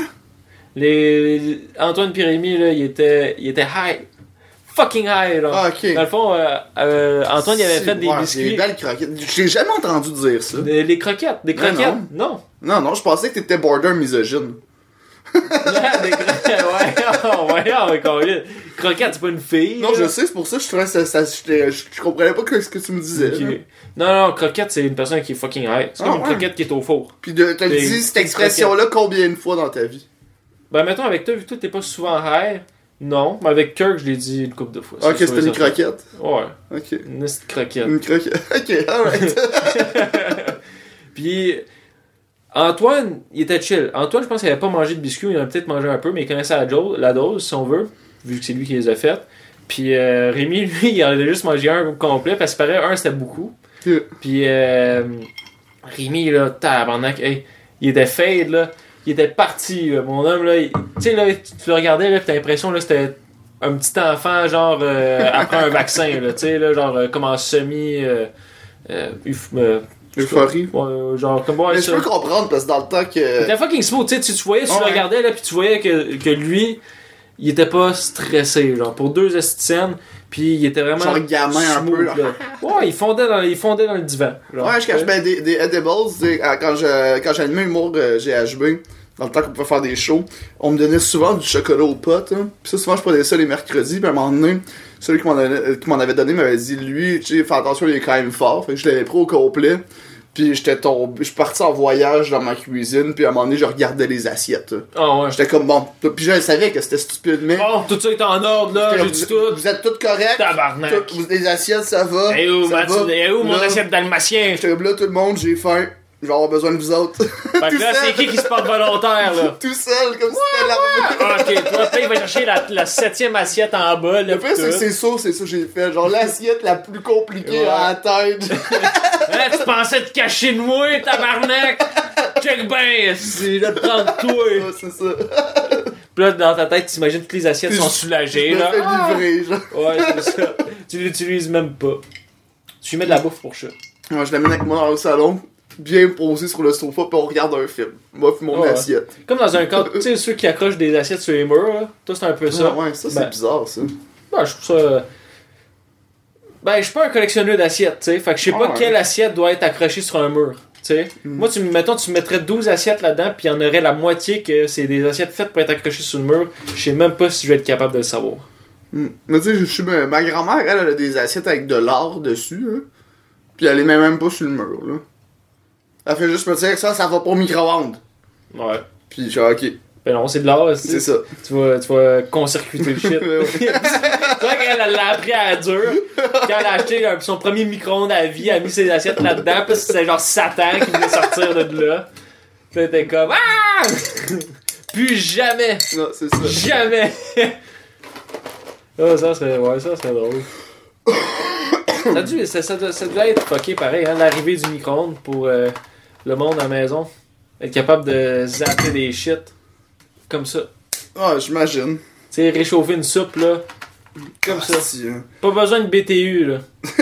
Les, les- Antoine Pyrémie, là, il était, il était high. Fucking high, là.
Ah, ok.
Dans le fond, euh, euh, Antoine, il avait
C'est-
fait des
ouais,
biscuits.
Des belles croquettes. J'ai jamais entendu dire ça.
Des- les croquettes, des
Mais
croquettes. Non.
Non, non, je pensais que t'étais border misogyne.
des croquettes, ouais, oh, ouais, oh, mais combien- croquette, c'est pas une fille.
Non,
là.
je sais, c'est pour ça que je trouvais ça. ça j'étais- je, je comprenais pas que- ce que tu me disais.
Ok.
là.
Non, non, croquette, c'est une personne qui est fucking high. C'est
Ah,
comme une
ouais.
croquette qui est au four.
Puis de, t'as
Des-
dit cette
des
expression-là combien de fois dans ta vie?
Ben, mettons, avec toi, vu que toi, t'es pas souvent high, non. Mais avec Kirk, je l'ai dit une couple de fois.
Ok,
c'est
c'était
sûr
une
et certain.
croquette.
Ouais,
Ok.
une petite croquette.
Une croquette. Ok, alright.
Puis, Antoine, il était chill. Antoine, je pense qu'il avait pas mangé de biscuits, il en a peut-être mangé un peu, mais il connaissait la, jo- la dose, si on veut, vu que c'est lui qui les a faites. Puis euh, Rémi, lui, il en a juste mangé un complet, parce que paraît, un, c'était beaucoup.
Yeah.
Puis euh, Rémi, là, tabarnak, hey, il était fade, là. Il était parti, là. Mon homme, là. Tu sais, là, tu le regardais, là, pis t'as l'impression, là, c'était un petit enfant, genre, euh, après un vaccin, là. Tu sais, là, genre, euh, comme en semi. Euh, euh, uf- euh,
Euphorie.
ouais, genre, comme moi,
Mais je peux comprendre, parce que dans le temps que.
c'était fucking smooth, tu sais, tu tu voyais, tu
Ouais.
le regardais, là, pis tu voyais que, que lui, il était pas stressé, genre, pour deux scènes, pis il était vraiment.
Genre gamin un
smooth,
peu, là.
Ouais, il fondait dans, il fondait dans le divan. Genre,
Ouais, je cache ben, des, des edibles, tu sais, euh, quand je- quand j'animais Humour euh, G H B, dans le temps qu'on pouvait faire des shows, on me donnait souvent du chocolat aux potes, hein. Pis ça, souvent, je prenais ça les mercredis, pis à un moment donné, celui qui m'en, donnait- euh, qui m'en avait donné m'avait dit, lui, tu sais, fais attention, il est quand même fort, fait que je l'avais pris au complet. Puis j'étais tombé, je suis parti en voyage dans ma cuisine, puis à un moment donné, je regardais les assiettes. là.
Ah ouais.
J'étais comme, bon, puis je savais que c'était stupide, mais...
Bon, tout ça est en ordre, là,
J'étais
j'ai
comme,
dit
vous,
tout.
vous êtes tous corrects.
Tabarnak.
Tout- vous- les assiettes, ça va.
Et où,
ça
Mathieu?
va.
Et où mon
Là,
assiette dalmatien?
J'étais comme là, tout le monde, j'ai faim. Je vais avoir besoin de vous autres.
Fait que
Tout
là, c'est
seul.
qui qui se porte volontaire, là?
Tout seul, comme si c'était la...
Ah, ok, toi, là, il va chercher la, la septième assiette en bas, là.
Le pire, c'est que c'est ça, c'est ça que j'ai fait. Genre, l'assiette la plus compliquée
Ouais.
à atteindre.
Hein, tu pensais te cacher de moi, tabarnak? Check ben, c'est là de prendre toi.
Ouais, c'est ça.
Pis là, dans ta tête, t'imagines que toutes les assiettes
Puis
sont
je-
soulagées,
Je me
là.
fais
Ah!
livrer, genre.
Ouais, c'est ça. Tu l'utilises même pas. Tu lui mets de la bouffe pour chat.
Moi, je l'amène avec moi dans le salon, bien posé sur le sofa, puis on regarde un film. Moi, puis mon
Ouais.
assiette.
Comme dans un cadre, tu sais, ceux qui accrochent des assiettes sur les murs, là. Toi, c'est un peu ça.
Ah, ouais, ça, c'est
Ben,
bizarre, ça.
Ben, je trouve ça. Ben, je suis pas un collectionneur d'assiettes, tu sais. Fait que je sais
Ah,
pas
ouais.
quelle assiette doit être accrochée sur un mur, tu sais. Moi, tu, mettons, tu mettrais douze assiettes là-dedans, puis il y en aurait la moitié que c'est des assiettes faites pour être accrochées sur le mur. Je sais même pas si je vais être capable de le savoir.
Hmm. Mais tu sais, je suis ma, ma grand-mère, elle, elle a des assiettes avec de l'or dessus, hein. Puis elle les met même pas sur le mur, là. Elle fait juste me dire que ça, ça va pas au micro-ondes.
Ouais.
Puis je suis ok,
Ben non, c'est de l'art,
c'est ça.
Tu vas, tu vas concircuiter le shit. C'est vrai qu'elle elle l'a appris à la dure. Quand elle a acheté euh, son premier micro-ondes à vie, elle a mis ses assiettes là-dedans parce que c'était genre Satan qui voulait sortir de là. Puis elle était comme ah! Plus jamais!
Non, c'est ça.
Jamais! Ah, ça serait, ouais, ça serait drôle. ça, a dû, ça, ça, doit- ça devait être fucké pareil, hein, l'arrivée du micro-ondes pour euh, le monde à la maison. Être capable de zapper des shit comme ça.
Ah, j'imagine.
Tu sais, réchauffer une soupe, là, comme ça.
Ah, si, hein.
Pas besoin de B T U, là.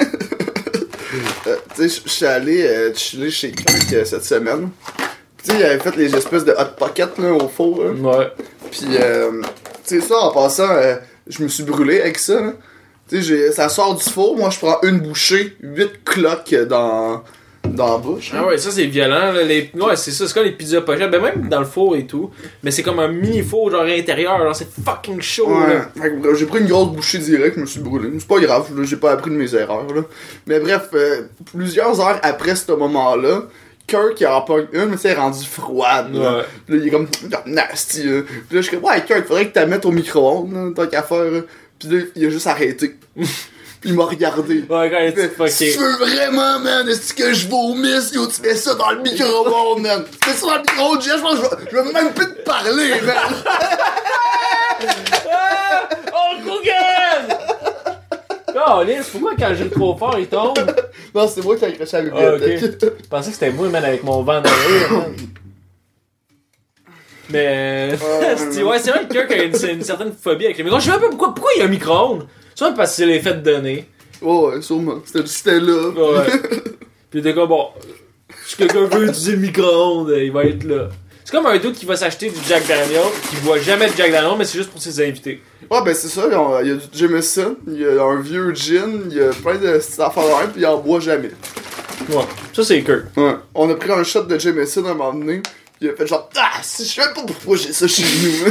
Euh, tu sais, je suis allé euh, chiller chez Kirk euh, cette semaine. Tu sais, il avait fait les espèces de hot pockets, là, au four, là.
Ouais.
Pis, euh, tu sais, ça, en passant, euh, je me suis brûlé avec ça, là. Tu sais, j'ai- ça sort du four, moi, je prends une bouchée, huit cloques dans, dans la bouche.
Ah ouais, ça c'est violent, là. Les... Ouais, c'est ça, c'est comme les pizzas pochettes. Ben même dans le four et tout. Mais c'est comme un mini four, genre intérieur, genre c'est fucking chaud,
Ouais,
là.
fait que, euh, j'ai pris une grosse bouchée direct, je me suis brûlé. C'est pas grave, là, j'ai pas appris de mes erreurs, là. Mais bref, euh, plusieurs heures après ce moment-là, Kirk il en pogne une, mais c'est rendu froide, là.
Ouais.
Puis là, il est comme, ah, nasty, là. Puis là, je suis comme, ouais, Kirk, faudrait que tu la mettes au micro-ondes, là, tant qu'à faire, là. Puis là, il a juste arrêté. Puis il m'a regardé.
Ouais, quand il
Il
est
fait,
fucké.
tu veux vraiment, man, est-ce que je vomisse, yo, tu fais ça dans le micro-ondes, man. Tu fais ça dans le micro-ondes, je pense que je vais- je vais même plus te parler, man.
Ah! Oh, Google! Oh, Lynn, pourquoi quand j'ai le trop fort, il tombe?
Non, c'est moi qui ai accroché à la
Ah,
bibliothèque.
ok. Je pensais que c'était moi, man, avec mon vent derrière, man. Mais.
Ouais,
c'est- ouais, c'est vrai que Kirk a une, c'est une certaine phobie avec les micro-ondes. Je sais même pas pourquoi, pourquoi il y a un micro-ondes. Sûrement parce que c'est l'effet de donner.
Oh, ouais, sûrement. C'était c'était là.
Ouais. Puis t'es comme, bon, si quelqu'un veut utiliser le micro-ondes, il va être là. C'est comme un doute qui va s'acheter du Jack Daniel, qui boit jamais de Jack Daniel, mais c'est juste pour ses invités.
Ouais, ben c'est ça, il y a il y a du Jameson, il y a un vieux gin, il y a plein de petites affaires, puis il en boit jamais.
Ouais. Ça, c'est Kirk.
Ouais. On a pris un shot de Jameson à un moment donné, puis il a fait genre, ah, si je sais même pas pourquoi j'ai ça chez nous.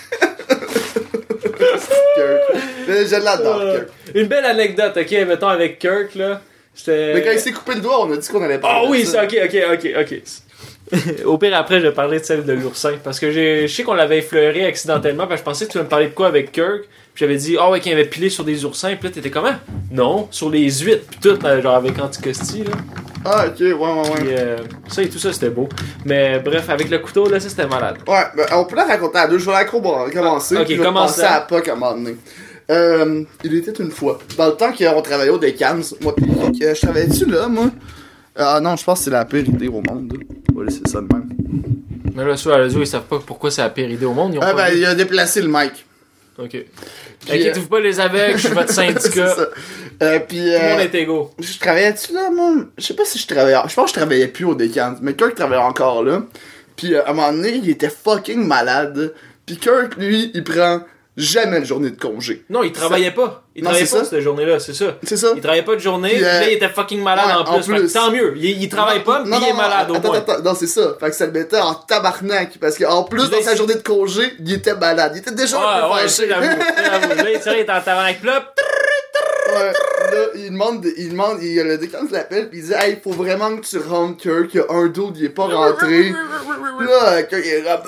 Kirk. Mais je l'adore,
Euh,
Kirk.
une belle anecdote, ok, mettons avec Kirk, là. J'étais.
Mais quand il s'est coupé le doigt, on a dit qu'on allait parler.
Ah
de
oui,
ça.
c'est ok, ok, ok, ok. Au pire, après, je vais parler de celle de l'oursin. Parce que j'ai- je sais qu'on l'avait effleuré accidentellement. Parce que je pensais que tu allais me parler de quoi avec Kirk. Puis j'avais dit, ah ouais, qu'il avait pilé sur des oursins. Puis là, t'étais comment? Non, sur les huîtres. Puis tout, là, genre avec Anticosti, là.
Ah, ok, ouais, ouais, ouais.
Puis, euh, ça et tout ça, c'était beau. Mais bref, avec le couteau, là, ça, c'était malade.
Ouais, ben, on peut la raconter à deux. Je vais la commencer.
Ah, ok,
puis je vais
commence
passer
ça.
à Puck à un moment donné. Euh, il était une fois. Dans le temps qu'on travaillait au Decans, moi pis Rick, euh, je travaillais-tu là, moi? Ah non, je pense que c'est la pire idée au monde. Là. On va laisser ça de même.
Mais là, sur la radio, ils savent pas pourquoi c'est la pire idée au monde. Ils ont
Ah
pas
ben,
vu.
il a déplacé le mic.
Ok.
Puis,
Inquiétez-vous pas, les aveugles, je suis votre
c'est
syndicat.
ça. Euh, pis,
Tout le monde
euh,
est égaux.
je travaillais-tu là, moi? Je sais pas si je travaillais. Je pense que je travaillais plus au Decans, mais Kirk travaillait encore là. Pis euh, à un moment donné, il était fucking malade. Pis Kirk, lui, il prend jamais de journée de congé.
Non, il travaillait pas. Il
Non,
travaillait
c'est
pas
ça.
cette journée-là, c'est ça.
C'est ça?
Il travaillait pas de journée,
Puis,
puis
euh,
là, il était fucking malade
ouais,
en
en
plus. Fait que
plus.
tant mieux. Il, il travaille pas,
Non,
puis il est
non,
malade
non,
au
attends,
moins.
attends, non, c'est ça. Fait que ça le mettait en tabarnak. Parce qu'en plus,
Là,
dans sa
il-
journée de congé, il était malade. Il était déjà un peu
Ouais, ouais,
fâché.
c'est j'avoue. J'avoue. Là, c'est vrai, il est en tabarnak. Puis là,
Ouais, là, il demande, il demande, il, le décant l'appelle, pis il dit, hey, faut vraiment que tu rentres, Kirk, il y a un dos, il est pas rentré. Là, Kirk, il est comme,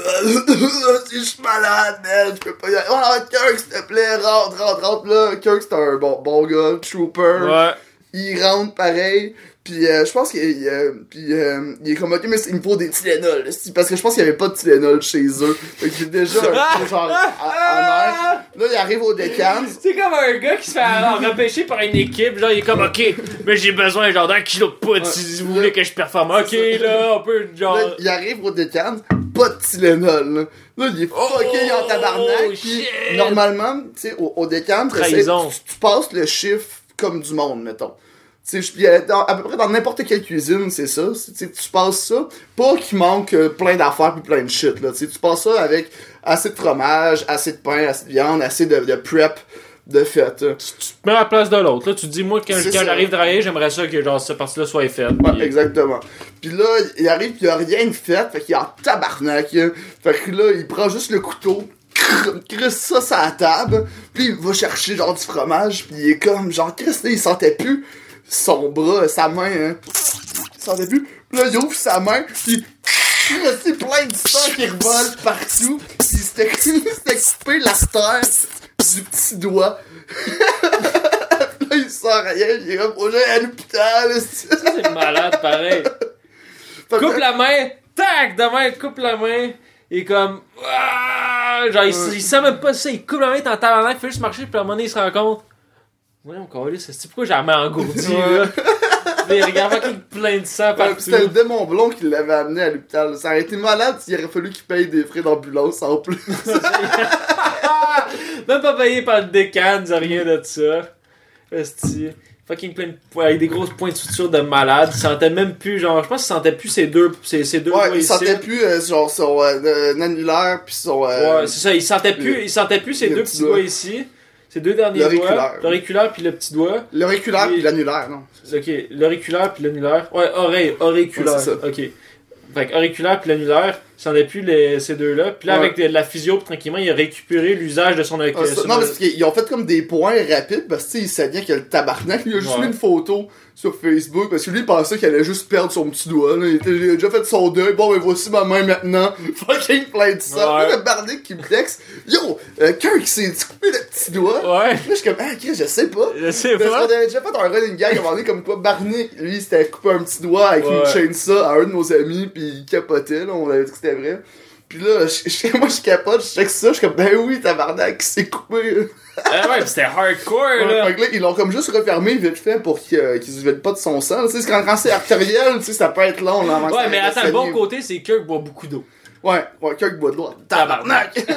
si je suis malade, man, je peux pas y aller. Oh, Kirk, s'il te plaît, rentre, rentre, rentre. Là, Kirk, c'est un bon, bon gars, trooper.
ouais.
Il rentre pareil. Puis euh, je pense qu'il euh, puis, euh, il est comme, ok, mais il me faut des Tylenol. Parce que je pense qu'il y avait pas de Tylenol chez eux. Fait que j'ai déjà un peu genre en air. Là, il arrive au Decans.
C'est comme un gars qui se fait alors, repêcher par une équipe, genre il est comme ok, mais j'ai besoin genre d'un kilo de poudre si vous voulez que je performe. Ok là, on peut genre.
Là, il arrive au Decans, pas de Tylenol. Là, là il est fucké, il est en tabarnak.
Oh,
Puis
shit.
normalement, tu sais, au, au Decans,
Trahison.
tu, tu passes le chiffre comme du monde, mettons. Tu sais, je- dans- à peu près dans n'importe quelle cuisine, c'est ça. C'est- tu sais, tu passes ça. Pas qu'il manque euh, plein d'affaires puis plein de shit, là. Tu sais, tu passes ça avec assez de fromage, assez de pain, assez de viande, assez de, de prep de fête. là.
Tu te mets à la place de l'autre. Là, tu te dis, moi, quand,
C'est
quand
ça.
j'arrive de travailler, j'aimerais ça que genre cette partie-là soit faite.
Ouais,
Puis-
exactement. Puis là, il arrive pis il a rien de fait, fait qu'il est en tabarnak. hein. Fait que là, il prend juste le couteau, crisse ça sur la table, puis il va chercher genre du fromage, puis il est comme, genre, Chris, là, il sentait plus son bras, sa main, hein. Il sentait plus. Puis là, il ouvre sa main, pis il restait plein de sang qui revole partout, pis il s'était il s'était coupé l'artère du petit doigt. Là, il sort rien, il est comme, oh, j'ai à l'hôpital, c'est-
Ça, c'est malade, pareil.
Fait que-
Coupe la main, tac, de même, coupe la main. Il est comme. Ah! Genre, il, il sait même pas ça. Il coupe la main, il est en tabarnak, il fait juste marcher, puis à un moment donné, il se rend compte. Ouais, on calait, c'est pourquoi j'ai la main engourdie, là. Puis il regarde pas qu'il y a plein de sang
Ouais,
partout.
pis c'était le démon blond qui l'avait amené à l'hôpital. Ça aurait été malade s'il aurait fallu qu'il paye des frais d'ambulance en plus.
Même pas payé par le décan, rien de ça. Esti. Fucking plein de points, avec des grosses points de suture de malade. Il sentait même plus, genre, je pense qu'il sentait plus ses deux, ses, ses deux
Ouais,
doigts
il
ici.
sentait plus euh, genre son euh, euh, annulaire pis son euh,
Ouais, c'est ça, il sentait plus,
le-
il sentait plus ses
le
deux
petit
petits
doigt.
doigts ici. Ses deux derniers
L'auriculaire.
doigts. L'auriculaire puis le petit doigt.
l'auriculaire
Oui.
pis l'annulaire, non.
Ok, l'auriculaire puis l'annulaire. Ouais, oreille, auriculaire.
Ouais, c'est ça.
Ok. Fait que auriculaire puis l'annulaire, il sentait plus les, ces deux-là. Puis là,
Ouais.
avec de la physio, tranquillement, il a récupéré l'usage de son
Ah, ça-
son-
non, mais c'est qu'ils ont fait comme des points rapides parce que tu sais, il savait que le tabarnak, il a juste
Ouais.
mis une photo sur Facebook parce que lui il pensait qu'il allait juste perdre son petit doigt. Là. Il, était, il a déjà fait son deuil. Bon, ben voici ma main maintenant. Fucking plein de sang.
Ouais.
Là, le bardic qui me texte. Yo, euh, Kirk, c'est coupé le petit doigt.
Ouais.
Là, je suis comme, ah, Chris, je sais pas.
Je sais
Parce
pas.
qu'on avait déjà fait un running gag à un moment donné comme quoi Barney, lui, il s'était coupé un petit doigt avec
Ouais.
une chainsaw à un de nos amis, pis il capotait, là, on avait dit que c'était vrai. Pis là, je, je- moi je capote, je check ça, je suis comme, ben oui, tabarnak, il s'est coupé.
Ah ouais, pis c'était hardcore, là.
Fait que là, ils l'ont comme juste refermé vite fait pour qu'il euh, qu'il se vide pas de son sang. Tu sais, quand, quand c'est artériel, tu sais, ça peut être long, là. avant que
Ouais,
ça
mais
arrête de
attends, le bon
saigner.
côté, c'est que Kirk boit beaucoup d'eau.
Ouais, ouais, Kirk boit de l'eau. Tabarnak! Pis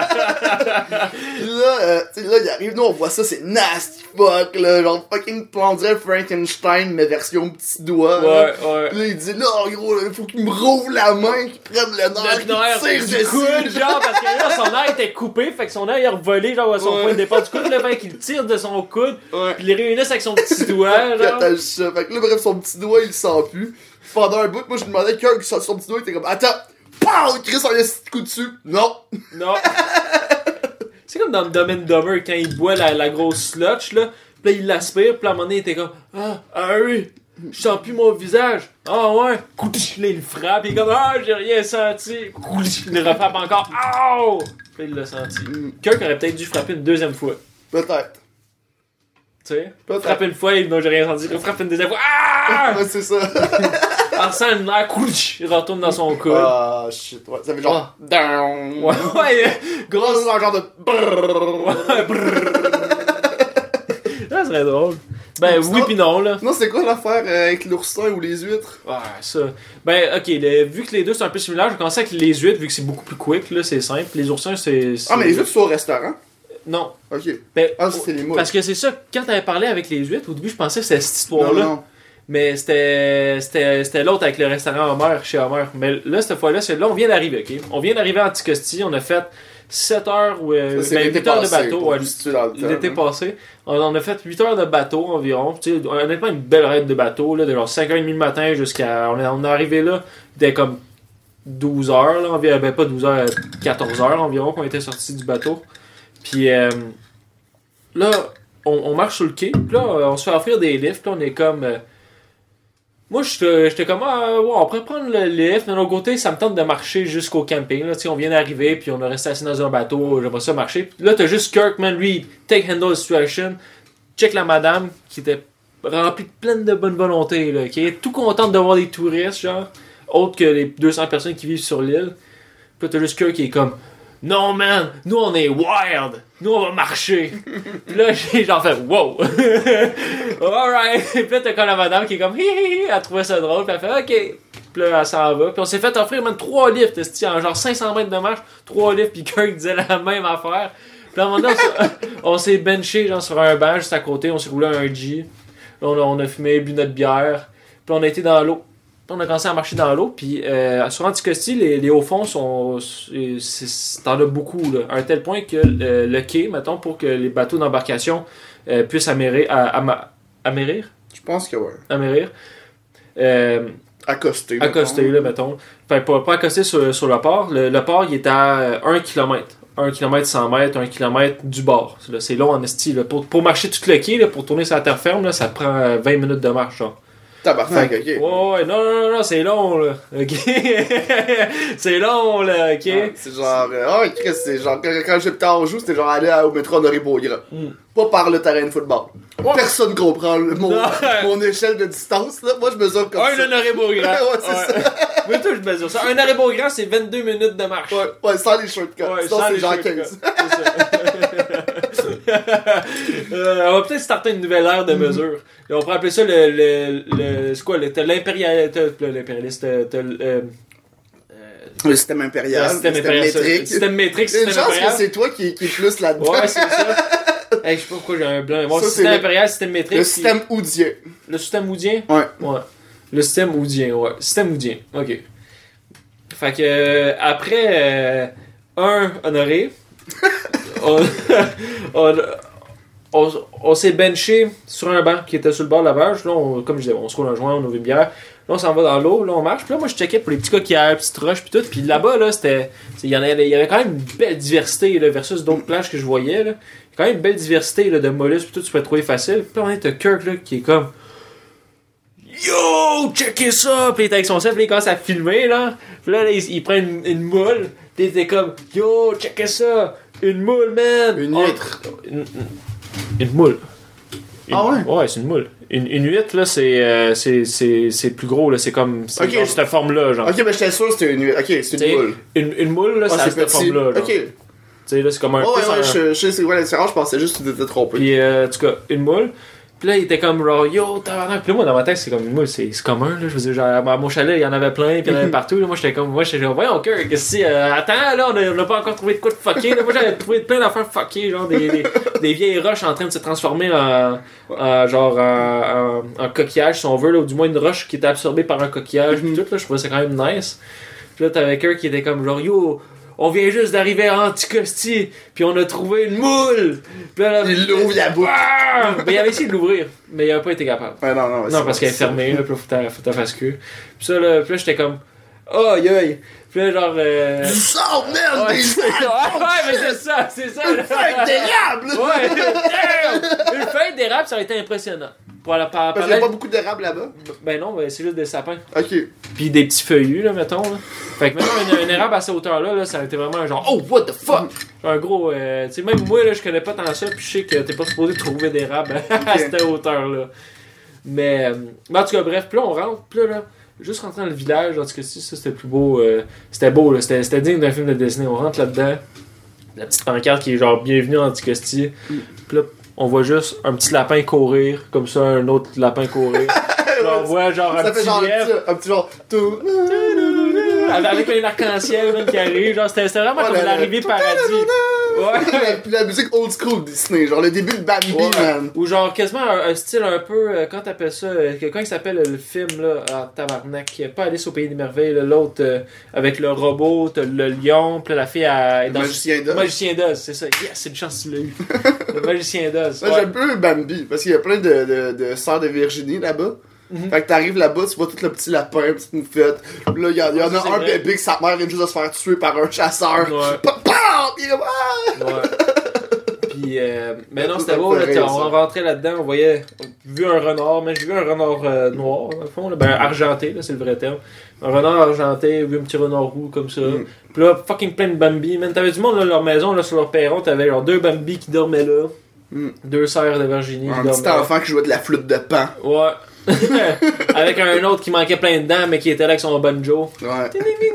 là, euh, tu sais, là, il arrive, nous, on voit ça, c'est nasty fuck, là. Genre, fucking, on dirait Frankenstein, mais version petit doigt. là.
Ouais, ouais.
Pis là, il dit, là, en gros, il faut qu'il me rouvre la main, qu'il prenne le nerf,
Le
qu'il
nerf
tire
du
dessus.
coude, genre, parce que là, son nerf était coupé, fait que son nerf, il a revolé, genre, à son
Ouais.
point de départ du coude, là, fait qu'il tire de son coude,
Ouais.
pis il les réunissent avec son petit doigt,
Puis
genre.
attache ça. Fait que là, bref, son petit doigt, il le sent plus. Pendant un bout, moi, je lui demandais, Kirk, qui sort son petit doigt, il était comme, attends, pow, Chris, on lui a un petit coup dessus. Non.
Non. C'est comme dans Dumb and Dumber, quand il boit la, la grosse slotch, là, pis là, il l'aspire, pis à un moment donné, il était comme, ah, Harry, je sens plus mon visage. Ah ouais. Couch, là, il le frappe, il est comme, ah, j'ai rien senti. Couch, il le refrappe encore, ah! Puis là, il l'a senti. Kirk aurait peut-être dû frapper une deuxième fois.
Peut-être.
Tu sais,
Peut-être.
frappe une fois, non, j'ai rien senti. Frappe une deuxième fois, ah!
Ouais, c'est ça.
En ressent une nerf, couch, il retourne dans son coude.
Ah, shit, ouais. Ça fait genre. Down.
Ouais, ouais,
Gros,
grosse.
un genre de.
Ouais, brrr. Ça serait drôle. Ben
Sinon-
oui pis non, là.
Non, c'est quoi l'affaire euh, avec l'oursin ou les huîtres?
Ouais, ça. Ben, ok, le- vu que les deux sont un peu similaires, je vais commencer avec les huîtres, vu que c'est beaucoup plus quick, là, c'est simple. Les oursins, c'est. c'est-
Ah, mais les huîtres, c'est au restaurant?
Non.
Ok.
Ben,
Ah, c'était les moules.
parce que c'est ça, quand t'avais parlé avec les huîtres, au début, je pensais que c'était cette
Non,
histoire-là.
non.
Mais c'était c'était c'était l'autre avec le restaurant Homer, chez Homer. Mais là, cette fois-là, c'est là, on vient d'arriver, ok? On vient d'arriver à Anticosti, on a fait sept heures ou euh,
Ça, c'est
ben,
l'été
huit heures de
passé,
bateau.
pour
Ouais,
vous situer dans le temps,
l'été
hein.
passé. On, on a fait huit heures de bateau environ. Tu sais, honnêtement, une belle raide de bateau, là, de genre cinq heures trente le matin jusqu'à. On est, on est arrivé là, c'était comme douze heures, là, environ, ben pas douze heures, quatorze heures environ qu'on était sortis du bateau. Puis euh, là, on, on marche sur le quai, puis là, on se fait offrir des lifts, là, on est comme. Euh, moi, j'étais j'étais comme, ah, ouais, on pourrait prendre le lift, mais de l'autre côté, ça me tente de marcher jusqu'au camping. Là, tu sais, on vient d'arriver, puis on a resté assis dans un bateau, j'aimerais ça marcher. Puis là, t'as juste Kirkman, lui, take handle the situation, check la madame, qui était remplie de pleine de bonne volonté, là, qui est tout contente de voir des touristes, genre, autres que les deux cents personnes qui vivent sur l'île. Puis là, t'as juste Kirk qui est comme, non, man, nous, on est wild, nous, on va marcher. Puis là, j'ai genre fait, wow. Alright. Puis là, t'as comme la madame qui est comme, hi hi hi, elle trouvait ça drôle, puis elle fait, ok. Puis là, elle s'en va. Puis on s'est fait offrir même trois lifts, esti, en genre cinq cents mètres de marche, trois lifts, puis Kirk disait la même affaire. Puis là, à un moment donné, on s'est- on s'est benché, genre, sur un banc juste à côté, on s'est roulé un G. Là, on a, on a fumé, bu notre bière. Puis on a été dans l'eau. Puis on a commencé à marcher dans l'eau. Puis euh, sur Anticosti, les, les hauts fonds sont. c'est- c'est- T'en as beaucoup, là. À un tel point que euh, le quai, mettons, pour que les bateaux d'embarcation euh, puissent amérir. À, à, amérir
Je pense que ouais.
Amérir. Euh,
Accosté.
accosté, là, mettons. Enfin, pas, pas accosté sur, sur le port. Le, le port, il est à un kilomètre. un kilomètre cent mètres, un kilomètre du bord. Là, c'est long en esti. Là. Pour, pour marcher tout le quai, là, pour tourner sur la terre ferme, là, ça te prend euh, vingt minutes de marche. Genre.
Tabarnak,
Fait
ok.
que- Ouais, ouais, non, non, non, non, c'est long, là. Ok? C'est long, là, ok?
Ouais, c'est genre. euh, Ah, Chris, c'est genre. Quand, quand j'étais en joue, c'était genre aller à- au métro Honoré Beaugrand.
Mm.
Pas par le terrain de football.
Ouais.
Personne comprend le- mon,
Non.
mon échelle de distance, là. Moi, je mesure comme
Un
ça.
honoré Beaugrand.
Ouais, c'est ça.
Moi, tout, je mesure ça. Un honoré Beaugrand, c'est vingt-deux minutes de marche.
Ouais, ouais, sans les shortcuts.
Ouais,
Sinon,
sans
c'est
les
genre
shortcuts.
quinze.
C'est ça. Euh, on va peut-être starter une nouvelle ère de mesure. Et on pourrait appeler ça le. le, le c'est quoi? le- T'as l'impérialiste. T'as l'impérialiste. T'as le. euh,
Le système impérial.
le système impérial.
métrique.
Le système métrique,
Il y a une
système
chance que
impérial.
c'est toi qui, qui est plus là-dedans.
Ouais, c'est ça. Hey, je sais pas pourquoi j'ai un blanc. Bon,
Ça,
système
c'est le-
impérial, système métrique.
Le
puis-
système oudien.
Le système oudien?
Ouais.
Ouais. Le système oudien, ouais. Système oudien, ok. Fait que, euh, après euh, un honoré, on, on, on, on s'est benché sur un banc qui était sur le bord de la berge. Là, on, comme je disais, on se roule un joint, on ouvre une bière. Là, on s'en va dans l'eau, là, on marche. Puis là, moi, je checkais pour les petits coquillages, petites roches, puis tout. Puis là-bas, là, c'était. Il y, en avait, il y avait quand même une belle diversité, là, versus d'autres plages que je voyais, là. Il y a quand même une belle diversité, là, de mollusques, puis tout, tu peux trouver facile. Puis là, on est à Kirk, là, qui est comme. Yo, checkez ça! Puis il est avec son chef, il commence à filmer, là. Puis là, là, il, il prend une, une moule. Puis il était comme, yo, checkez ça! Une moule, man!
Une
On-
huître.
Une, une moule. Une-
Ah ouais?
Ouais, c'est une moule. Une, une huître, là, c'est, euh, c'est, c'est, c'est plus gros, là. C'est comme. C'est
Ok.
genre cette forme-là, genre.
Ok, mais j'étais sûr que c'était une huître. Ok, c'est
T'sais,
une boule.
Une, une moule, là,
Ah,
ça a
c'est
cette
petit.
forme-là, genre.
Ok.
Tu sais, là, c'est comme un.
Ouais,
plus
ouais,
un-
je, je sais c'est quoi la différence, je pensais juste que tu t'étais trompé.
Puis, euh, en tout cas, une moule. Puis là, il était comme, genre, yo, tabarnak. Puis là, moi, dans ma tête, c'est comme une moule, c'est, c'est commun, là. Je veux dire, genre, à mon chalet, il y en avait plein, puis il y en avait partout. Là, moi, j'étais comme, moi, j'étais genre, voyons, Kirk, qu'est-ce que c'est? Euh, attends, là, on a, on a pas encore trouvé de quoi de fucké. Là, moi, j'avais trouvé plein d'affaires fuckées, genre, des, des, des vieilles roches en train de se transformer en, en genre, en, en, en coquillage, si on veut, là, ou du moins une roche qui était absorbée par un coquillage, puis tout, là, je trouvais ça quand même nice. Puis là, t'avais Kirk qui était comme, genre, yo, on vient juste d'arriver à Anticosti, puis on a trouvé une moule. Puis là, là,
Il l'ouvre la boucle.
ah! Ben, il avait essayé de l'ouvrir, mais il avait pas été capable.
Ouais, non, non,
Non, parce qu'elle est fermée, là, puis là, faut que t'en- faut que t'en fasses que. Puis ça, là, puis là, j'étais comme, oh, aïe, aïe. Puis là, genre, euh...
Du sang, merde!
Ouais,
Des
c'est ça, ouais, mais c'est ça, c'est ça. là.
Feuille d'érable!
Ouais, damn! Une feuille d'érable, ça aurait été impressionnant. pour aller par,
Parce
par
qu'il y a
là-
pas beaucoup d'érables là-bas.
Ben non, ben, c'est juste des sapins.
Ok.
Puis des petits feuillus, là, mettons. Là. Fait que mettons, un, un érable à cette hauteur-là, là, ça a été vraiment un genre, oh, what the fuck! Un gros, euh, tu sais, même moi, là, je connais pas tant ça, puis je sais que t'es pas supposé trouver d'érable à cette hauteur-là. Mais, euh, mais en tout cas, bref, puis là, on rentre, puis là, là, juste rentrer dans le village, en tout cas, ça, c'était le plus beau, euh, c'était beau, là, c'était, c'était digne d'un film de Disney. On rentre là-dedans, la petite pancarte qui est genre, bienvenue en Anticosti, puis là, on voit juste un petit lapin courir, comme ça, un autre lapin courir. Puis là, on voit genre un
Ça fait
petit
genre un
lièvre.
petit, un petit genre. tout-
Avec un arc-en-ciel man, qui arrive, genre c'était, c'était vraiment
Ouais,
comme
la-
l'arrivée
la-
paradis. Ouais.
Puis la musique old school Disney, genre le début de Bambi,
Ouais.
man.
Ou genre quasiment un, un style un peu, euh, quand t'appelles ça, euh, que- quand il s'appelle euh, le film là, ah tabarnak, pas Alice au Pays des Merveilles, là, l'autre euh, avec le robot, t'as le lion, puis là, la fille elle est
Le
dans
magicien
le
d'Oz.
magicien d'Oz, c'est ça, yes, c'est une chance que tu l'as eu. Le magicien d'Oz.
Moi,
Ouais.
j'aime peu Bambi, parce qu'il y a plein de, de, de sœurs de Virginie là-bas.
Mhm.
Fait que t'arrives là-bas, tu vois tout le petit lapin, petite moufette. Puis là, il y, en- y en
Ça,
a
c'est
un
vrai.
bébé que sa mère vient juste de se faire tuer par un chasseur.
Ouais.
Pa- pa! Puis il est comme, ah!
Ouais. Puis, euh, mais non,
Ça,
c'était
ça
beau,
me
là,
fait
t'sais,
rire,
on
ça.
rentrait là-dedans, on voyait, on a vu un renard, mais j'ai vu un renard euh, noir, dans le fond, là, ben argenté, là, c'est le vrai terme. Un renard argenté, vu un petit renard roux comme ça.
Mm.
Puis là, fucking plein de Bambi, man, t'avais du monde, là, leur maison, là, sur leur perron, t'avais genre deux Bambi qui dormaient là,
Mm.
deux sœurs de Virginie
Un
qui
petit
dormaient.
enfant qui jouait de la flûte de pan.
Ouais. Avec un autre qui manquait plein de dents, mais qui était là avec son banjo.
Ouais.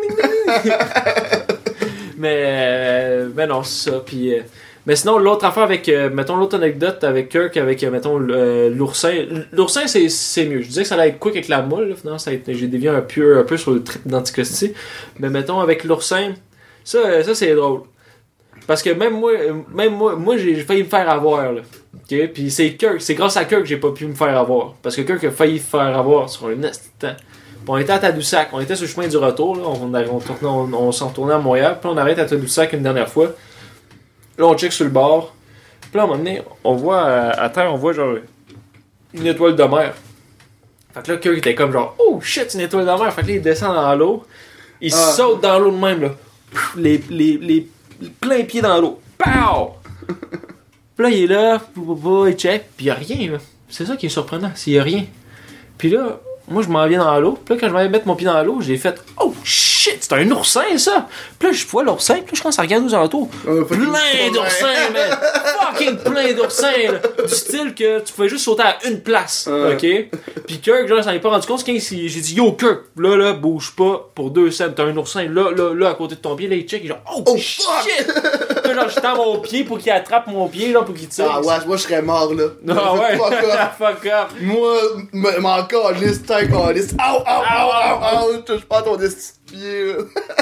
Mais, euh, mais non, c'est ça. Puis, euh, mais sinon, l'autre affaire avec, euh, mettons, l'autre anecdote avec Kirk, avec, euh, mettons, euh, l'oursin. L'oursin, c'est, c'est mieux. Je disais que ça allait être quick avec la moule. Là, finalement, ça a été, j'ai dévié un peu, un peu sur le trip d'Anticosti. Mais mettons, avec l'oursin, ça, euh, ça c'est drôle. Parce que même moi, euh, même moi, moi j'ai failli me faire avoir. Là. Okay? Puis c'est Kirk, c'est grâce à Kirk que j'ai pas pu me faire avoir. Parce que Kirk a failli me faire avoir sur un instant. Puis on était à Tadoussac, on était sur le chemin du retour, là. On, on, on, tournait- on, on s'en retournait à Montréal, puis on arrête à Tadoussac une dernière fois. Là, on check sur le bord. Puis là, à un moment donné, on voit euh, à terre, on voit genre une étoile de mer. Fait que là, Kirk était comme genre, oh shit, une étoile de mer. Fait que là, il descend dans l'eau. Il
Ah.
saute dans l'eau de même, là. Pff, Les, les, les, plein pied dans l'eau. Pow! Puis là, il est là, pou, pou, pou, il check, puis il y a rien, là. C'est ça qui est surprenant, s'il y a rien. Puis là, moi, je m'en viens dans l'eau. Puis là, quand je vais mettre mon pied dans l'eau, j'ai fait « Oh shit, c'est un oursin, ça! » Puis là, je vois l'oursin, puis là, je commence à regarder aux alentours.
Euh, fucking
Plein
oursin.
d'oursins, man! Fucking plein d'oursins, là! Du style que tu pouvais juste sauter à une place,
Ouais.
OK? Puis Kirk, genre, ça n'est pas rendu compte. Quand il- j'ai dit « Yo, Kirk, là, là, bouge pas pour deux cents. T'as un oursin là, là, là, à côté de ton pied. » Là, il check, il est genre « Oh,
Oh,
shit!
fuck! »
Puis là, genre, je tends mon pied pour qu'il attrape mon pied, là, pour qu'il tire.
Ah ouais, moi je serais mort là.
Ah ouais!
Fuck off.
Fuck off!
Moi, m- m'en calisse, t'en calisse. Au, au, au, au, au, touche pas à ton esti de pied, là.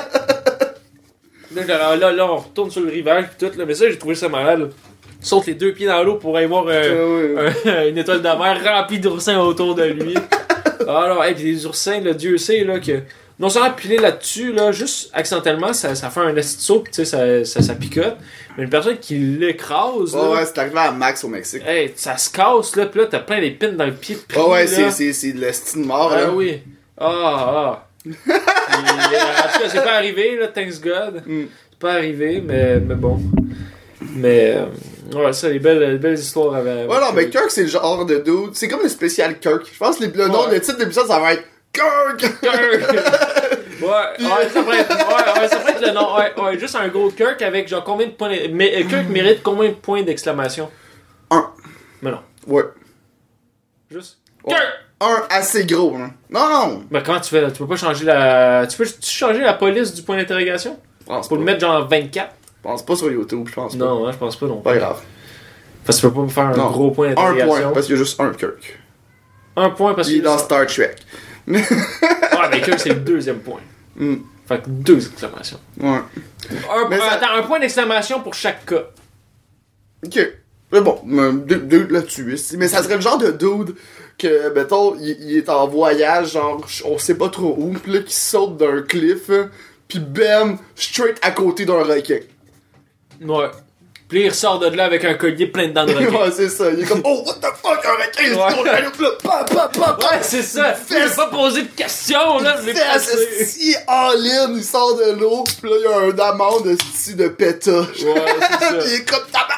Là, genre, là, là, on retourne sur le rivage pis tout, là. Mais ça, j'ai trouvé ça malade, là. Saute les deux pieds dans l'eau pour aller voir euh,
Ah ouais.
un- une étoile de mer remplie d'oursins autour de lui. Alors, et puis les oursins, là, Dieu sait, là, que non seulement piler là-dessus, là, juste accidentellement, ça, ça fait un esti de saut, pis tu sais, ça, ça, ça picote. Mais une personne qui l'écrase, là,
Ouais, ouais, c'est arrivé à Max au Mexique.
hey, ça se casse, là, pis là, t'as plein d'épines dans le pied pris,
Ouais, ouais,
là.
c'est, c'est, c'est de l'esti de mort,
Ah
là.
oui. Ah, ah. Puis, euh, en tout cas, c'est pas arrivé, là, thanks God.
Mm.
C'est pas arrivé, mais, mais bon. Mais, euh, ouais, ça, les belles, les belles histoires avec.
Ouais, non, mais Kirk, c'est le genre de dude. C'est comme le spécial Kirk. Je pense que les- le nom,
Ouais.
le titre de l'épisode, ça va être Kirk!
Kirk! Ouais, ouais, ça pourrait être, ouais, ouais, ça pourrait être le nom. Ouais, ouais, juste un gros Kirk avec genre combien de points. Mais euh, Kirk mérite combien de points d'exclamation?
Un.
Mais non.
Ouais.
Juste.
Ouais.
Kirk!
Un assez gros, hein. Non, non!
Mais comment tu fais? Tu peux pas changer la. Tu peux tu changer la police du point d'interrogation?
Je pense
Pour
pas.
le mettre genre vingt-quatre?
Je pense pas sur YouTube, je pense pas.
Non, hein, je pense pas non plus.
Pas grave.
Parce que tu peux pas me faire un
Non.
gros point
Un
d'interrogation.
point, parce qu'il y a juste un Kirk.
Un point parce
Il est
que.
dans Star Trek.
Ouais, mais Kirk, c'est le deuxième point.
Hmm.
Fait que deux exclamations.
Ouais.
Un,
Mais
un-
ça-
Attends, un point d'exclamation pour chaque cas.
Ok. Mais bon, euh, deux, deux là-dessus. Mais ça serait le genre de dude que, mettons, il, il est en voyage, genre, on sait pas trop où, pis là, qui saute d'un cliff, hein, pis bam, straight à côté d'un requin.
Ouais. Puis il ressort de là avec un collier plein de dents de requin.
Ouais, c'est ça. Il est comme, oh, what the fuck, un requin,
Ouais.
c'est ton cliff, là, pa, pa, pa, pa.
Ouais, c'est ça. Je vais pas poser de questions, là. Je l'ai
Fesse,
passé.
si all-in, il sort de l'eau, pis là, il y a un amande esti de pétage.
Ouais, c'est ça.
Il est comme tabac.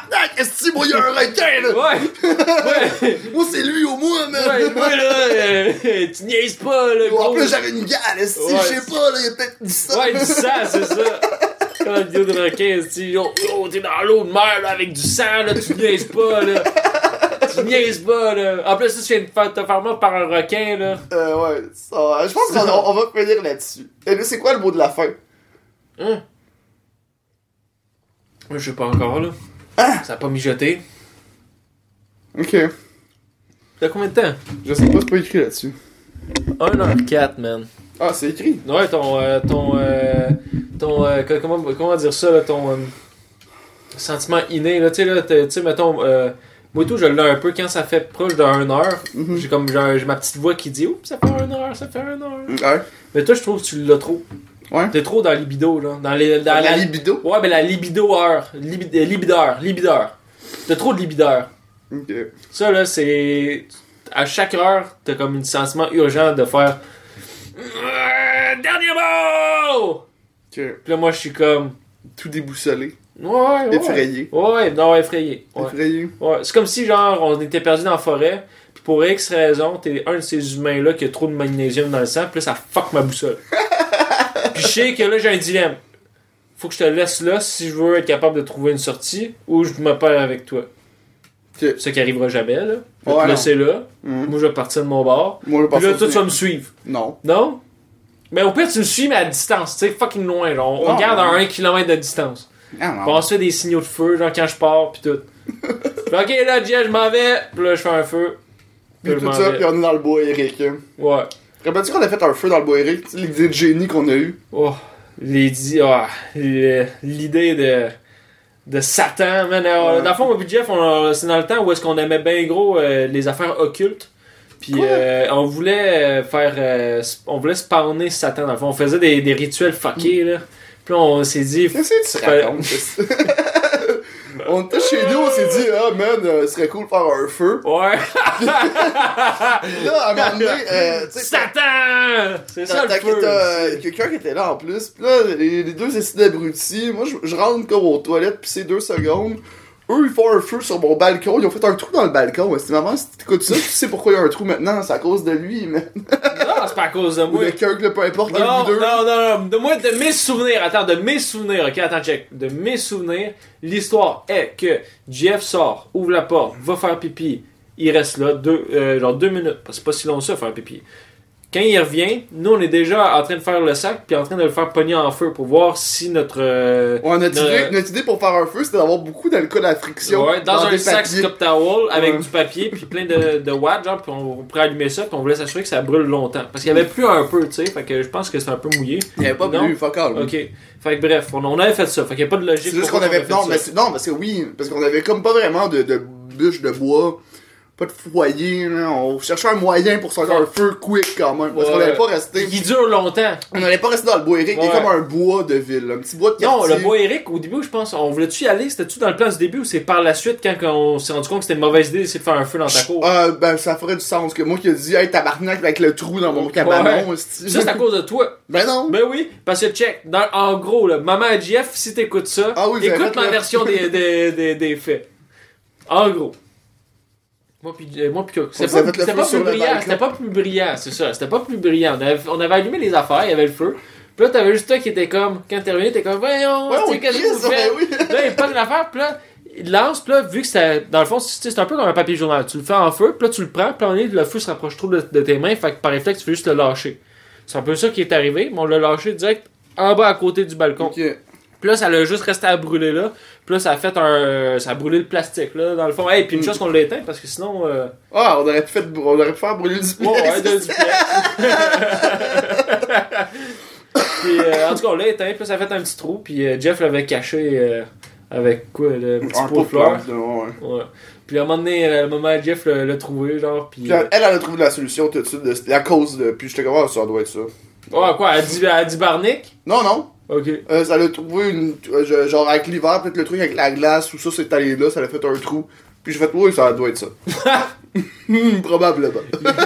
tabarnak, est-ce que moi, il y a un requin, là?
Ouais! Ouais!
Moi, c'est lui au moins, man!
Ouais, moi là, euh, tu niaises pas, là,
En
gros!
plus, j'avais une gale, est-ce que
Ouais.
je sais pas, là, il y a peut-être du sang.
Ouais, du sang, c'est ça! Comme la vidéo de requin, tu dis, yo, yo, t'es dans l'eau de mer, là, avec du sang, là, tu niaises pas, là! Tu niaises pas, là! En plus, ça, tu viens de faire, te faire mordre par un requin, là!
Euh, ouais, ça, je pense qu'on on va finir là-dessus. Et là, c'est quoi le mot de la fin?
Hein? Moi, je sais pas encore, là.
Hein?
Ça a pas mijoté.
Ok.
T'as combien de temps?
Je sais pas, c'est pas écrit là-dessus.
un heure quatre, man.
Ah, c'est écrit.
Ouais, ton. Euh, ton. Euh, ton euh, co- comment, comment dire ça, là, ton. Euh, sentiment inné, là, tu sais, là, tu sais, mettons. Euh, moi, tout, je l'ai un peu quand ça fait proche de une heure.
Mhm.
J'ai comme. J'ai, j'ai ma petite voix qui dit, oups, ça fait une heure, ça fait une heure.
Ouais.
Mais toi, je trouve que tu l'as trop.
Ouais.
T'es trop dans la libido, là. Dans, les, dans
La,
la,
libido.
Ouais, mais la libido heure. Libi, euh, libideur. Libideur. T'as trop de libideur.
Ok.
Ça, là, c'est. À chaque heure, t'as comme un sentiment urgent de faire. Euh, Dernier mot!
Ok.
Puis là, moi, je suis comme.
Tout déboussolé.
Ouais, ouais.
Effrayé.
Ouais, non, effrayé. Ouais.
Effrayé.
Ouais. C'est comme si, genre, on était perdu dans la forêt, puis pour X raison, t'es un de ces humains-là qui a trop de magnésium dans le sang, puis là, ça fuck ma boussole. Puis je sais que là, j'ai un dilemme. Faut que je te laisse là si je veux être capable de trouver une sortie, ou je me perds avec toi.
Ok.
Ce qui arrivera jamais, là. Je vais
Ouais,
te
non.
laisser là.
Mhm.
Moi, je vais partir de mon bord.
Moi, je
Puis là,
pense
toi,
que
tu vas me suivre.
Non.
Non? Mais au pire, tu me suis, mais à distance, tu sais, fucking loin. Genre, on, on
Non,
garde
non.
à un kilomètre de distance.
Ah,
Puis
non.
on se fait des signaux de feu, genre quand je pars, pis tout. Puis ok, là, Jeff, je m'en vais. Puis là, je fais un feu.
Puis
je
tout
m'en
ça,
vais.
puis on est dans le bois, Eric.
Ouais.
Rappelles-tu qu'on a fait un feu dans le bois, Eric? Tu sais, l'idée de génie qu'on a eue?
Oh, les di- ah, le- l'idée de. de Satan, man. Alors,
Ouais.
Dans le fond, moi et Jeff, on- c'est dans le temps où est-ce qu'on aimait bien gros euh, les affaires occultes. Puis euh, on voulait euh, faire. euh, sp- on voulait spawner Satan. Dans le fond, on faisait des, des rituels fuckés, là. Puis là, on s'est dit.
Qu'est-ce que tu racontes? On était chez nous, on s'est dit, ah man, euh, ce serait cool de faire un feu.
Ouais!
Là, à un moment donné, euh, tu sais,
Satan! C'est ça le
t'as-
feu!
t'as euh, quelqu'un qui était là en plus. Pis là, les, les deux essaient d'abrutis. Moi, je, je rentre comme aux toilettes, pis c'est deux secondes. Eux, ils font un feu sur mon balcon. Ils ont fait un trou dans le balcon. C'est maman, si t'écoutes ça, tu sais pourquoi il y a un trou maintenant. C'est à cause de lui, man.
Non, c'est pas à cause de
Ou
moi.
de Kirk, là, peu importe, un
Non,
ou deux.
non, non, non, de moi, de mes souvenirs, attends, de mes souvenirs, ok, attends, check. De mes souvenirs, l'histoire est que Jeff sort, ouvre la porte, va faire pipi, il reste là, deux, euh, genre deux minutes, parce que c'est pas si long que ça, faire pipi. Quand il revient, nous, on est déjà en train de faire le sac, puis en train de le faire pogner en feu pour voir si notre... euh,
Ouais, notre,
notre-
idée, notre idée pour faire un feu, c'était d'avoir beaucoup d'alcool à friction.
Ouais, dans, un
des
sac
papiers.
Scott Towel avec
Ouais.
du papier puis plein de, de watts, genre, puis on pourrait allumer ça, puis on voulait s'assurer que ça brûle longtemps. Parce qu'il y avait plus un peu, tu sais, fait que je pense que c'était un peu mouillé.
Il y avait pas
Non.
bu, fuck all.
Ok. Fait que bref, on, on avait fait ça. Fait qu'il n'y a pas de logique.
C'est juste qu'on
pourquoi
avait.
on a
Non,
fait
mais
ça.
c'est- non, parce que oui, parce qu'on avait comme pas vraiment de, de bûche de bois, pas de foyer, là. On cherchait un moyen pour sortir un feu quick quand même. Parce
Ouais.
qu'on n'allait pas rester.
Qui dure longtemps.
On n'allait pas rester dans le bois Eric, il est
Ouais.
comme un bois de ville, un petit bois de
Non,
quartier.
le bois Eric, au début, je pense, on voulait-tu y aller? C'était-tu dans le plan du début ou c'est par la suite quand on s'est rendu compte que c'était une mauvaise idée d'essayer de faire un feu dans ta cour?
Euh, ben, ça ferait du sens que moi qui ai dit, hey, tabarnak avec le trou dans mon cabanon, esti.
Ça, c'est à cause de toi.
Ben non!
Ben oui, parce que check, dans, en gros, là, maman et Jeff, si t'écoutes ça,
Ah oui, vous avez
écoute
fait
ma
le-
version des, des, des, des faits. En gros. Moi pis, euh, moi pis Cook. C'était
vous avez
pas,
fait le
c'était
feu
pas
sur
plus
le
brillant,
balcon.
c'était pas plus brillant, c'est ça, c'était pas plus brillant. On avait, on avait allumé les affaires, il y avait le feu. Puis là, t'avais juste toi qui était comme, quand t'es revenu, t'es comme, voyons,
Ouais,
tu
on
sais, qu'est-ce que
crie,
vous
ça,
faites?
ben oui.
Là, il pogne l'affaire, puis là, il lance, puis là, vu que c'était, dans le fond, c'est c'est un peu comme un papier journal. Tu le fais en feu, puis là, tu le prends, puis là, on est, le feu se rapproche trop de, de tes mains, fait que par réflexe, tu fais juste le lâcher. C'est un peu ça qui est arrivé, mais on l'a lâché direct en bas à côté du balcon.
Ok.
Puis là, ça l'a juste resté à brûler là. Puis là, ça a fait un. Ça a brûlé le plastique, là, dans le fond. Hey, puis une chose qu'on l'a éteint, parce que sinon. Euh...
Ah, on aurait pu, fait, on aurait pu faire brûler du pied.
Ouais, ouais, de, du Puis, euh, en tout cas, on l'a éteint, puis là, ça a fait un petit trou. Puis euh, Jeff l'avait caché euh, avec quoi, le petit
Un
pot
pot
de
de
fleurs.
fleurs, ouais.
Ouais. Puis à un moment donné, euh, le moment Jeff l'a l'a trouvé, genre. Puis.
Puis elle, elle a trouvé la solution tout de suite, de- c'était à cause de. Puis j'étais comme, ah, ça doit être ça.
Ouais, quoi, elle dit, elle dit Barnick?
Non, non.
Ok.
Euh, ça l'a trouvé une. euh, genre avec l'hiver, peut-être le truc avec la glace, ou ça, c'est allé là, ça l'a fait un trou. Puis j'ai fait, oui, ça doit être ça. Hmm, probablement.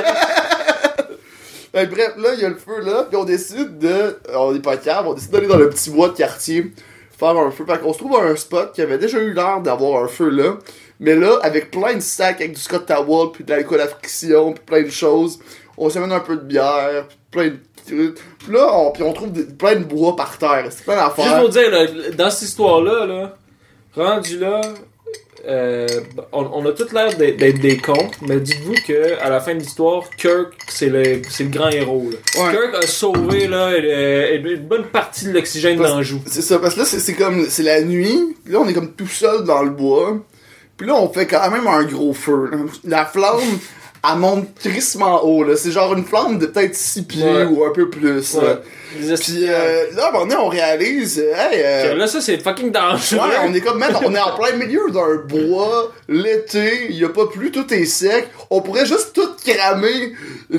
Ben, bref, là, il y a le feu là, puis on décide de. On est pas câble, on décide d'aller dans le petit bois de quartier, faire un feu. Fait qu'on se trouve à un spot qui avait déjà eu l'air d'avoir un feu là. Mais là, avec plein de sacs, avec du Scott Towel, puis de l'alcool à friction, puis plein de choses, on s'amène un peu de bière, puis plein de trucs. Puis là, on, puis on trouve des, plein de bois par terre. C'est plein d'affaires.
Juste pour dire, là, dans cette histoire-là, là, rendu là, euh, on, on a tout l'air d'être, d'être des cons, mais dites-vous que à la fin de l'histoire, Kirk, c'est le, c'est le grand héros. Là.
Ouais.
Kirk a sauvé là, une, une bonne partie de l'oxygène
Parce-
d'Anjou.
C'est ça, parce que là, c'est, c'est comme, c'est la nuit, puis là, on est comme tout seul dans le bois. Puis là, on fait quand même un gros feu. Là. La flamme, elle monte crissement haut. Là. C'est genre une flamme de peut-être six pieds
Ouais.
ou un peu plus.
Ouais.
Là.
Les
Puis euh, là, à un moment donné, on réalise, euh, hey, euh,
Là, ça, c'est fucking dangereux.
ouais, on est comme, man, on est en plein milieu d'un bois, l'été, il y a pas plu, tout est sec. On pourrait juste tout cramer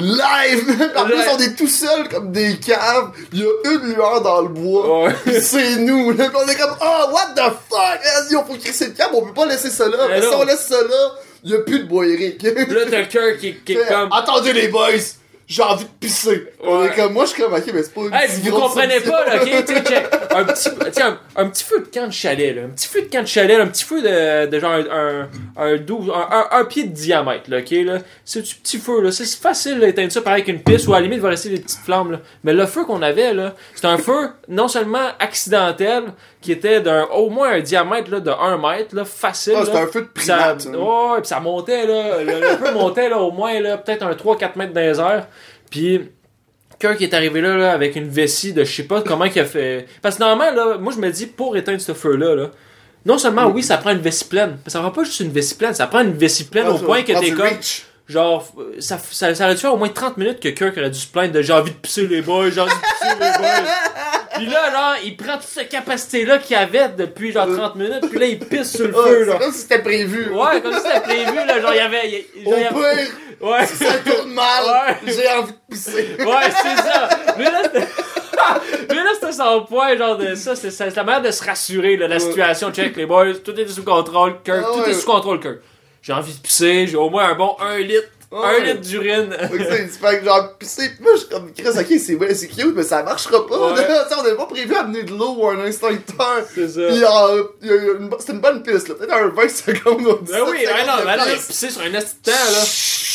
live. En plus,
Ouais.
on est tout seul comme des caves. Il y a une lueur dans le bois.
Ouais.
Pis c'est nous. Là, pis on est comme, oh, what the fuck? Vas-y, on faut crisser le câble, on peut pas laisser ça là.
Mais
Mais si
non.
on laisse ça là, il y a plus de bois Eric.
Là, t'as Kirk qui, qui est comme.
Attendez les boys, j'ai envie de pisser. On
Ouais.
est comme, moi je suis comme, ok, mais c'est pas une
Hey,
si
vous
grosse
comprenez
solution.
pas, là, ok? T'sais, check. Un petit, t'sais, un, un petit feu de camp de chalet, là. Un petit feu de camp de chalet, là. Un petit feu de, de genre un, un, un, douze, un, un, un pied de diamètre, là, ok? Là. C'est du petit feu, là. C'est facile d'éteindre ça pareil qu'une piste ou à la limite, il va rester des petites flammes, là. Mais le feu qu'on avait, là, c'est un feu non seulement accidentel, qui était d'un, au moins un diamètre, là, de un mètre, là, facile.
Ah, c'est
là.
un feu de
Puis ça,
primate. hein.
ouais, puis ça montait, là. Le, le feu montait, là, au moins, là, peut-être un trois quatre mètres dans les airs. Puis, Kirk est arrivé là, là avec une vessie de je sais pas comment qu'il a fait. Parce que normalement, là, moi je me dis, pour éteindre ce feu-là, là, non seulement, oui, ça prend une vessie pleine, mais ça prend pas juste une vessie pleine, ça prend une vessie pleine
Ah,
au
ça
point
va
que
prendre
t'es
du
comme.
reach.
Genre, ça, ça, ça aurait dû faire au moins trente minutes que Kirk aurait dû se plaindre de j'ai envie de pisser les boys, j'ai envie de pisser les boys. Puis là, genre, il prend toute cette capacité-là qu'il avait depuis genre trente minutes, puis là, il pisse sur le
Ah,
feu,
c'est
là.
comme si c'était prévu.
Ouais, comme si c'était prévu, là, genre, il y avait. il- genre,
Au
il y avait-
pire,
Ouais.
si ça tourne mal,
Ouais.
j'ai envie de pisser.
Ouais, c'est ça. Mais là, c'était... Mais là, c'était son point, genre de ça. C'est, c'est la manière de se rassurer, là, la situation. Check, les boys, tout est sous contrôle. Kirk,
Ah
tout
ouais.
est sous contrôle, Kirk. J'ai envie de pisser, j'ai au moins un bon un litre.
Ouais.
Un litre d'urine.
Fait que c'est fait que genre pisser, pis moi je suis comme Chris, ok c'est ouais, c'est cute mais ça marchera pas.
Ouais.
Là. T'sais, on avait pas prévu amener de l'eau ou un instincteur.
C'est ça.
Pis euh, y a une, c'est une bonne piste là, peut-être un vingt secondes ou
Ben oui, ben non, ben non, il a pissé sur un esti de temps, là.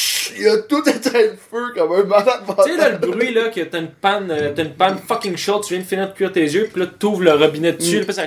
Il a tout éteint le feu comme un malade.
Tu sais, là, le bruit, là, que t'as une panne, euh, t'as une panne fucking chaude, tu viens de finir de cuire tes yeux, pis là, t'ouvres le robinet dessus,
Mm.
là, pis ça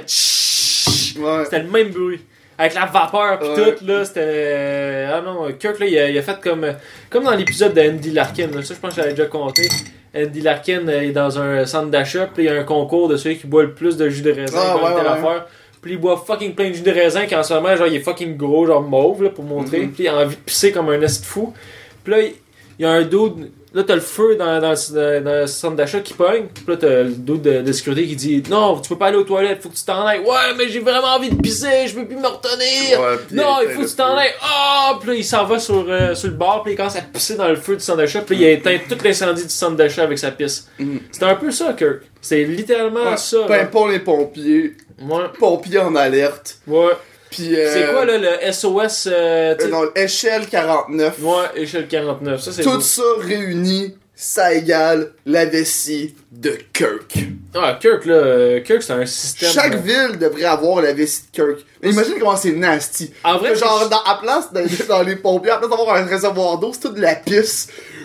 fait
Ouais.
C'était le même bruit. Avec la vapeur pis
Ouais.
tout, là, c'était... Ah non, Kirk, là, il a, il a fait comme... Comme dans l'épisode de Andy Larkin, là. Ça, je pense que j'avais déjà compté. Andy Larkin euh, est dans un centre d'achat, pis il y a un concours de celui qui boit le plus de jus de raisin,
Ah,
comme
ouais,
telle
ouais.
affaire. Puis il boit fucking plein de jus de raisin, qui en ce moment, genre, il est fucking gros, genre mauve, là, pour montrer.
Mhm.
Puis il a envie de pisser comme un esti de fou. Puis là, il il y a un dude... Là, t'as le feu dans, dans, dans, dans le centre d'achat qui pogne. Puis là, t'as le dude de, de sécurité qui dit « Non, tu peux pas aller aux toilettes, faut que tu t'en ailles. »« Ouais, mais j'ai vraiment envie de pisser, je peux plus me retenir.
Ouais, puis
Non,
il
il
éteint
faut que
le
tu t'en
feu.
ailles. Ah! » Puis là, il s'en va sur, euh, sur le bar, puis il commence à pisser dans le feu du centre d'achat. Puis là, il a éteint tout l'incendie du centre d'achat avec sa pisse.
Mhm.
C'était un peu ça, Kirk. C'est littéralement
Ouais,
ça.
Peu
là.
importe les pompiers,
Ouais.
pompiers en alerte.
Ouais.
Puis euh,
C'est quoi, là, le S O S... Euh, tu
euh,
sais-
non, échelle quarante-neuf.
Ouais, échelle quarante-neuf. Ça, c'est
Tout
beau.
ça réuni, ça égale la vessie de Kirk.
Ah, Kirk, là, euh, Kirk, c'est un système...
Chaque
euh,
ville devrait avoir la vessie de Kirk. Mais imagine comment c'est nasty.
En vrai,
Que genre,
c'est-
dans, à place, dans, dans les pompiers, à place d'avoir un réservoir d'eau, c'est toute de la pisse.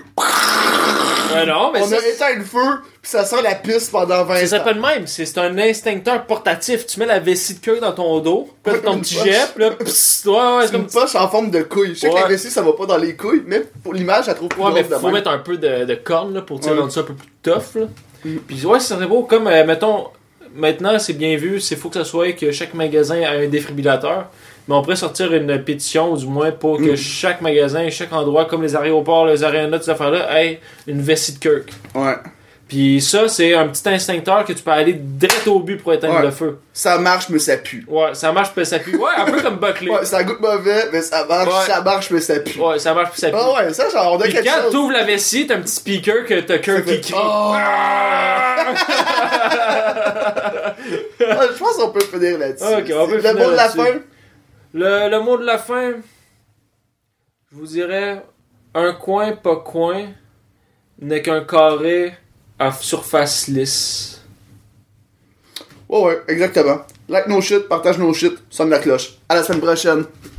Euh, non, mais
On
ça,
a éteint le feu, puis ça sent la pisse pendant vingt
ça
ans.
s'appelle même. C'est c'est un instincteur portatif. Tu mets la vessie de Kirk dans ton dos, puis là,
Ouais,
ton
comme
petit
une
jet,
poche.
puis là, psst, ouais, ouais, c'est
C'est une
comme...
poche en forme de couille. Je sais que
Ouais.
la vessie, ça va pas dans les couilles, mais pour l'image, elle trouve plus
Ouais, mais
drôle de
faut
même.
mettre un peu de, de corne, là, pour, tu sais,
Ouais.
rendre ça un peu plus tough, là.
Mm.
Puis ouais, ça serait beau, comme, euh, mettons, maintenant, c'est bien vu, c'est faut que ça soit que chaque magasin a un défibrillateur. Mais on pourrait sortir une pétition, ou du moins, pour que
Mm.
chaque magasin, chaque endroit, comme les aéroports, les arénas, ces affaires-là, ait une vessie de Kirk.
Ouais.
Puis ça, c'est un petit instincteur que tu peux aller direct au but pour éteindre
Ouais.
le feu.
Ça marche, mais ça pue.
Ouais, ça marche, puis ça pue. Ouais, un peu comme Buckley.
Ouais, ça goûte mauvais, mais ça marche,
Ouais.
ça marche, mais ça pue.
Ouais, ça marche, puis ça pue.
Ah ouais, ça, genre, on a
Puis
quelque
quand
chose.
t'ouvres la vessie, t'as un petit speaker que t'as Kirk qui crie.
Oh! Ouais, je pense qu'on peut finir là-dessus.
Ok, on peut
Le
finir
mot de la
là-dessus.
fin?
Le, le mot de la fin, je vous dirais, un coin pas coin n'est qu'un carré à surface lisse.
Ouais, ouais, exactement. Like nos shit, partage nos shit, sonne la cloche. À la semaine prochaine.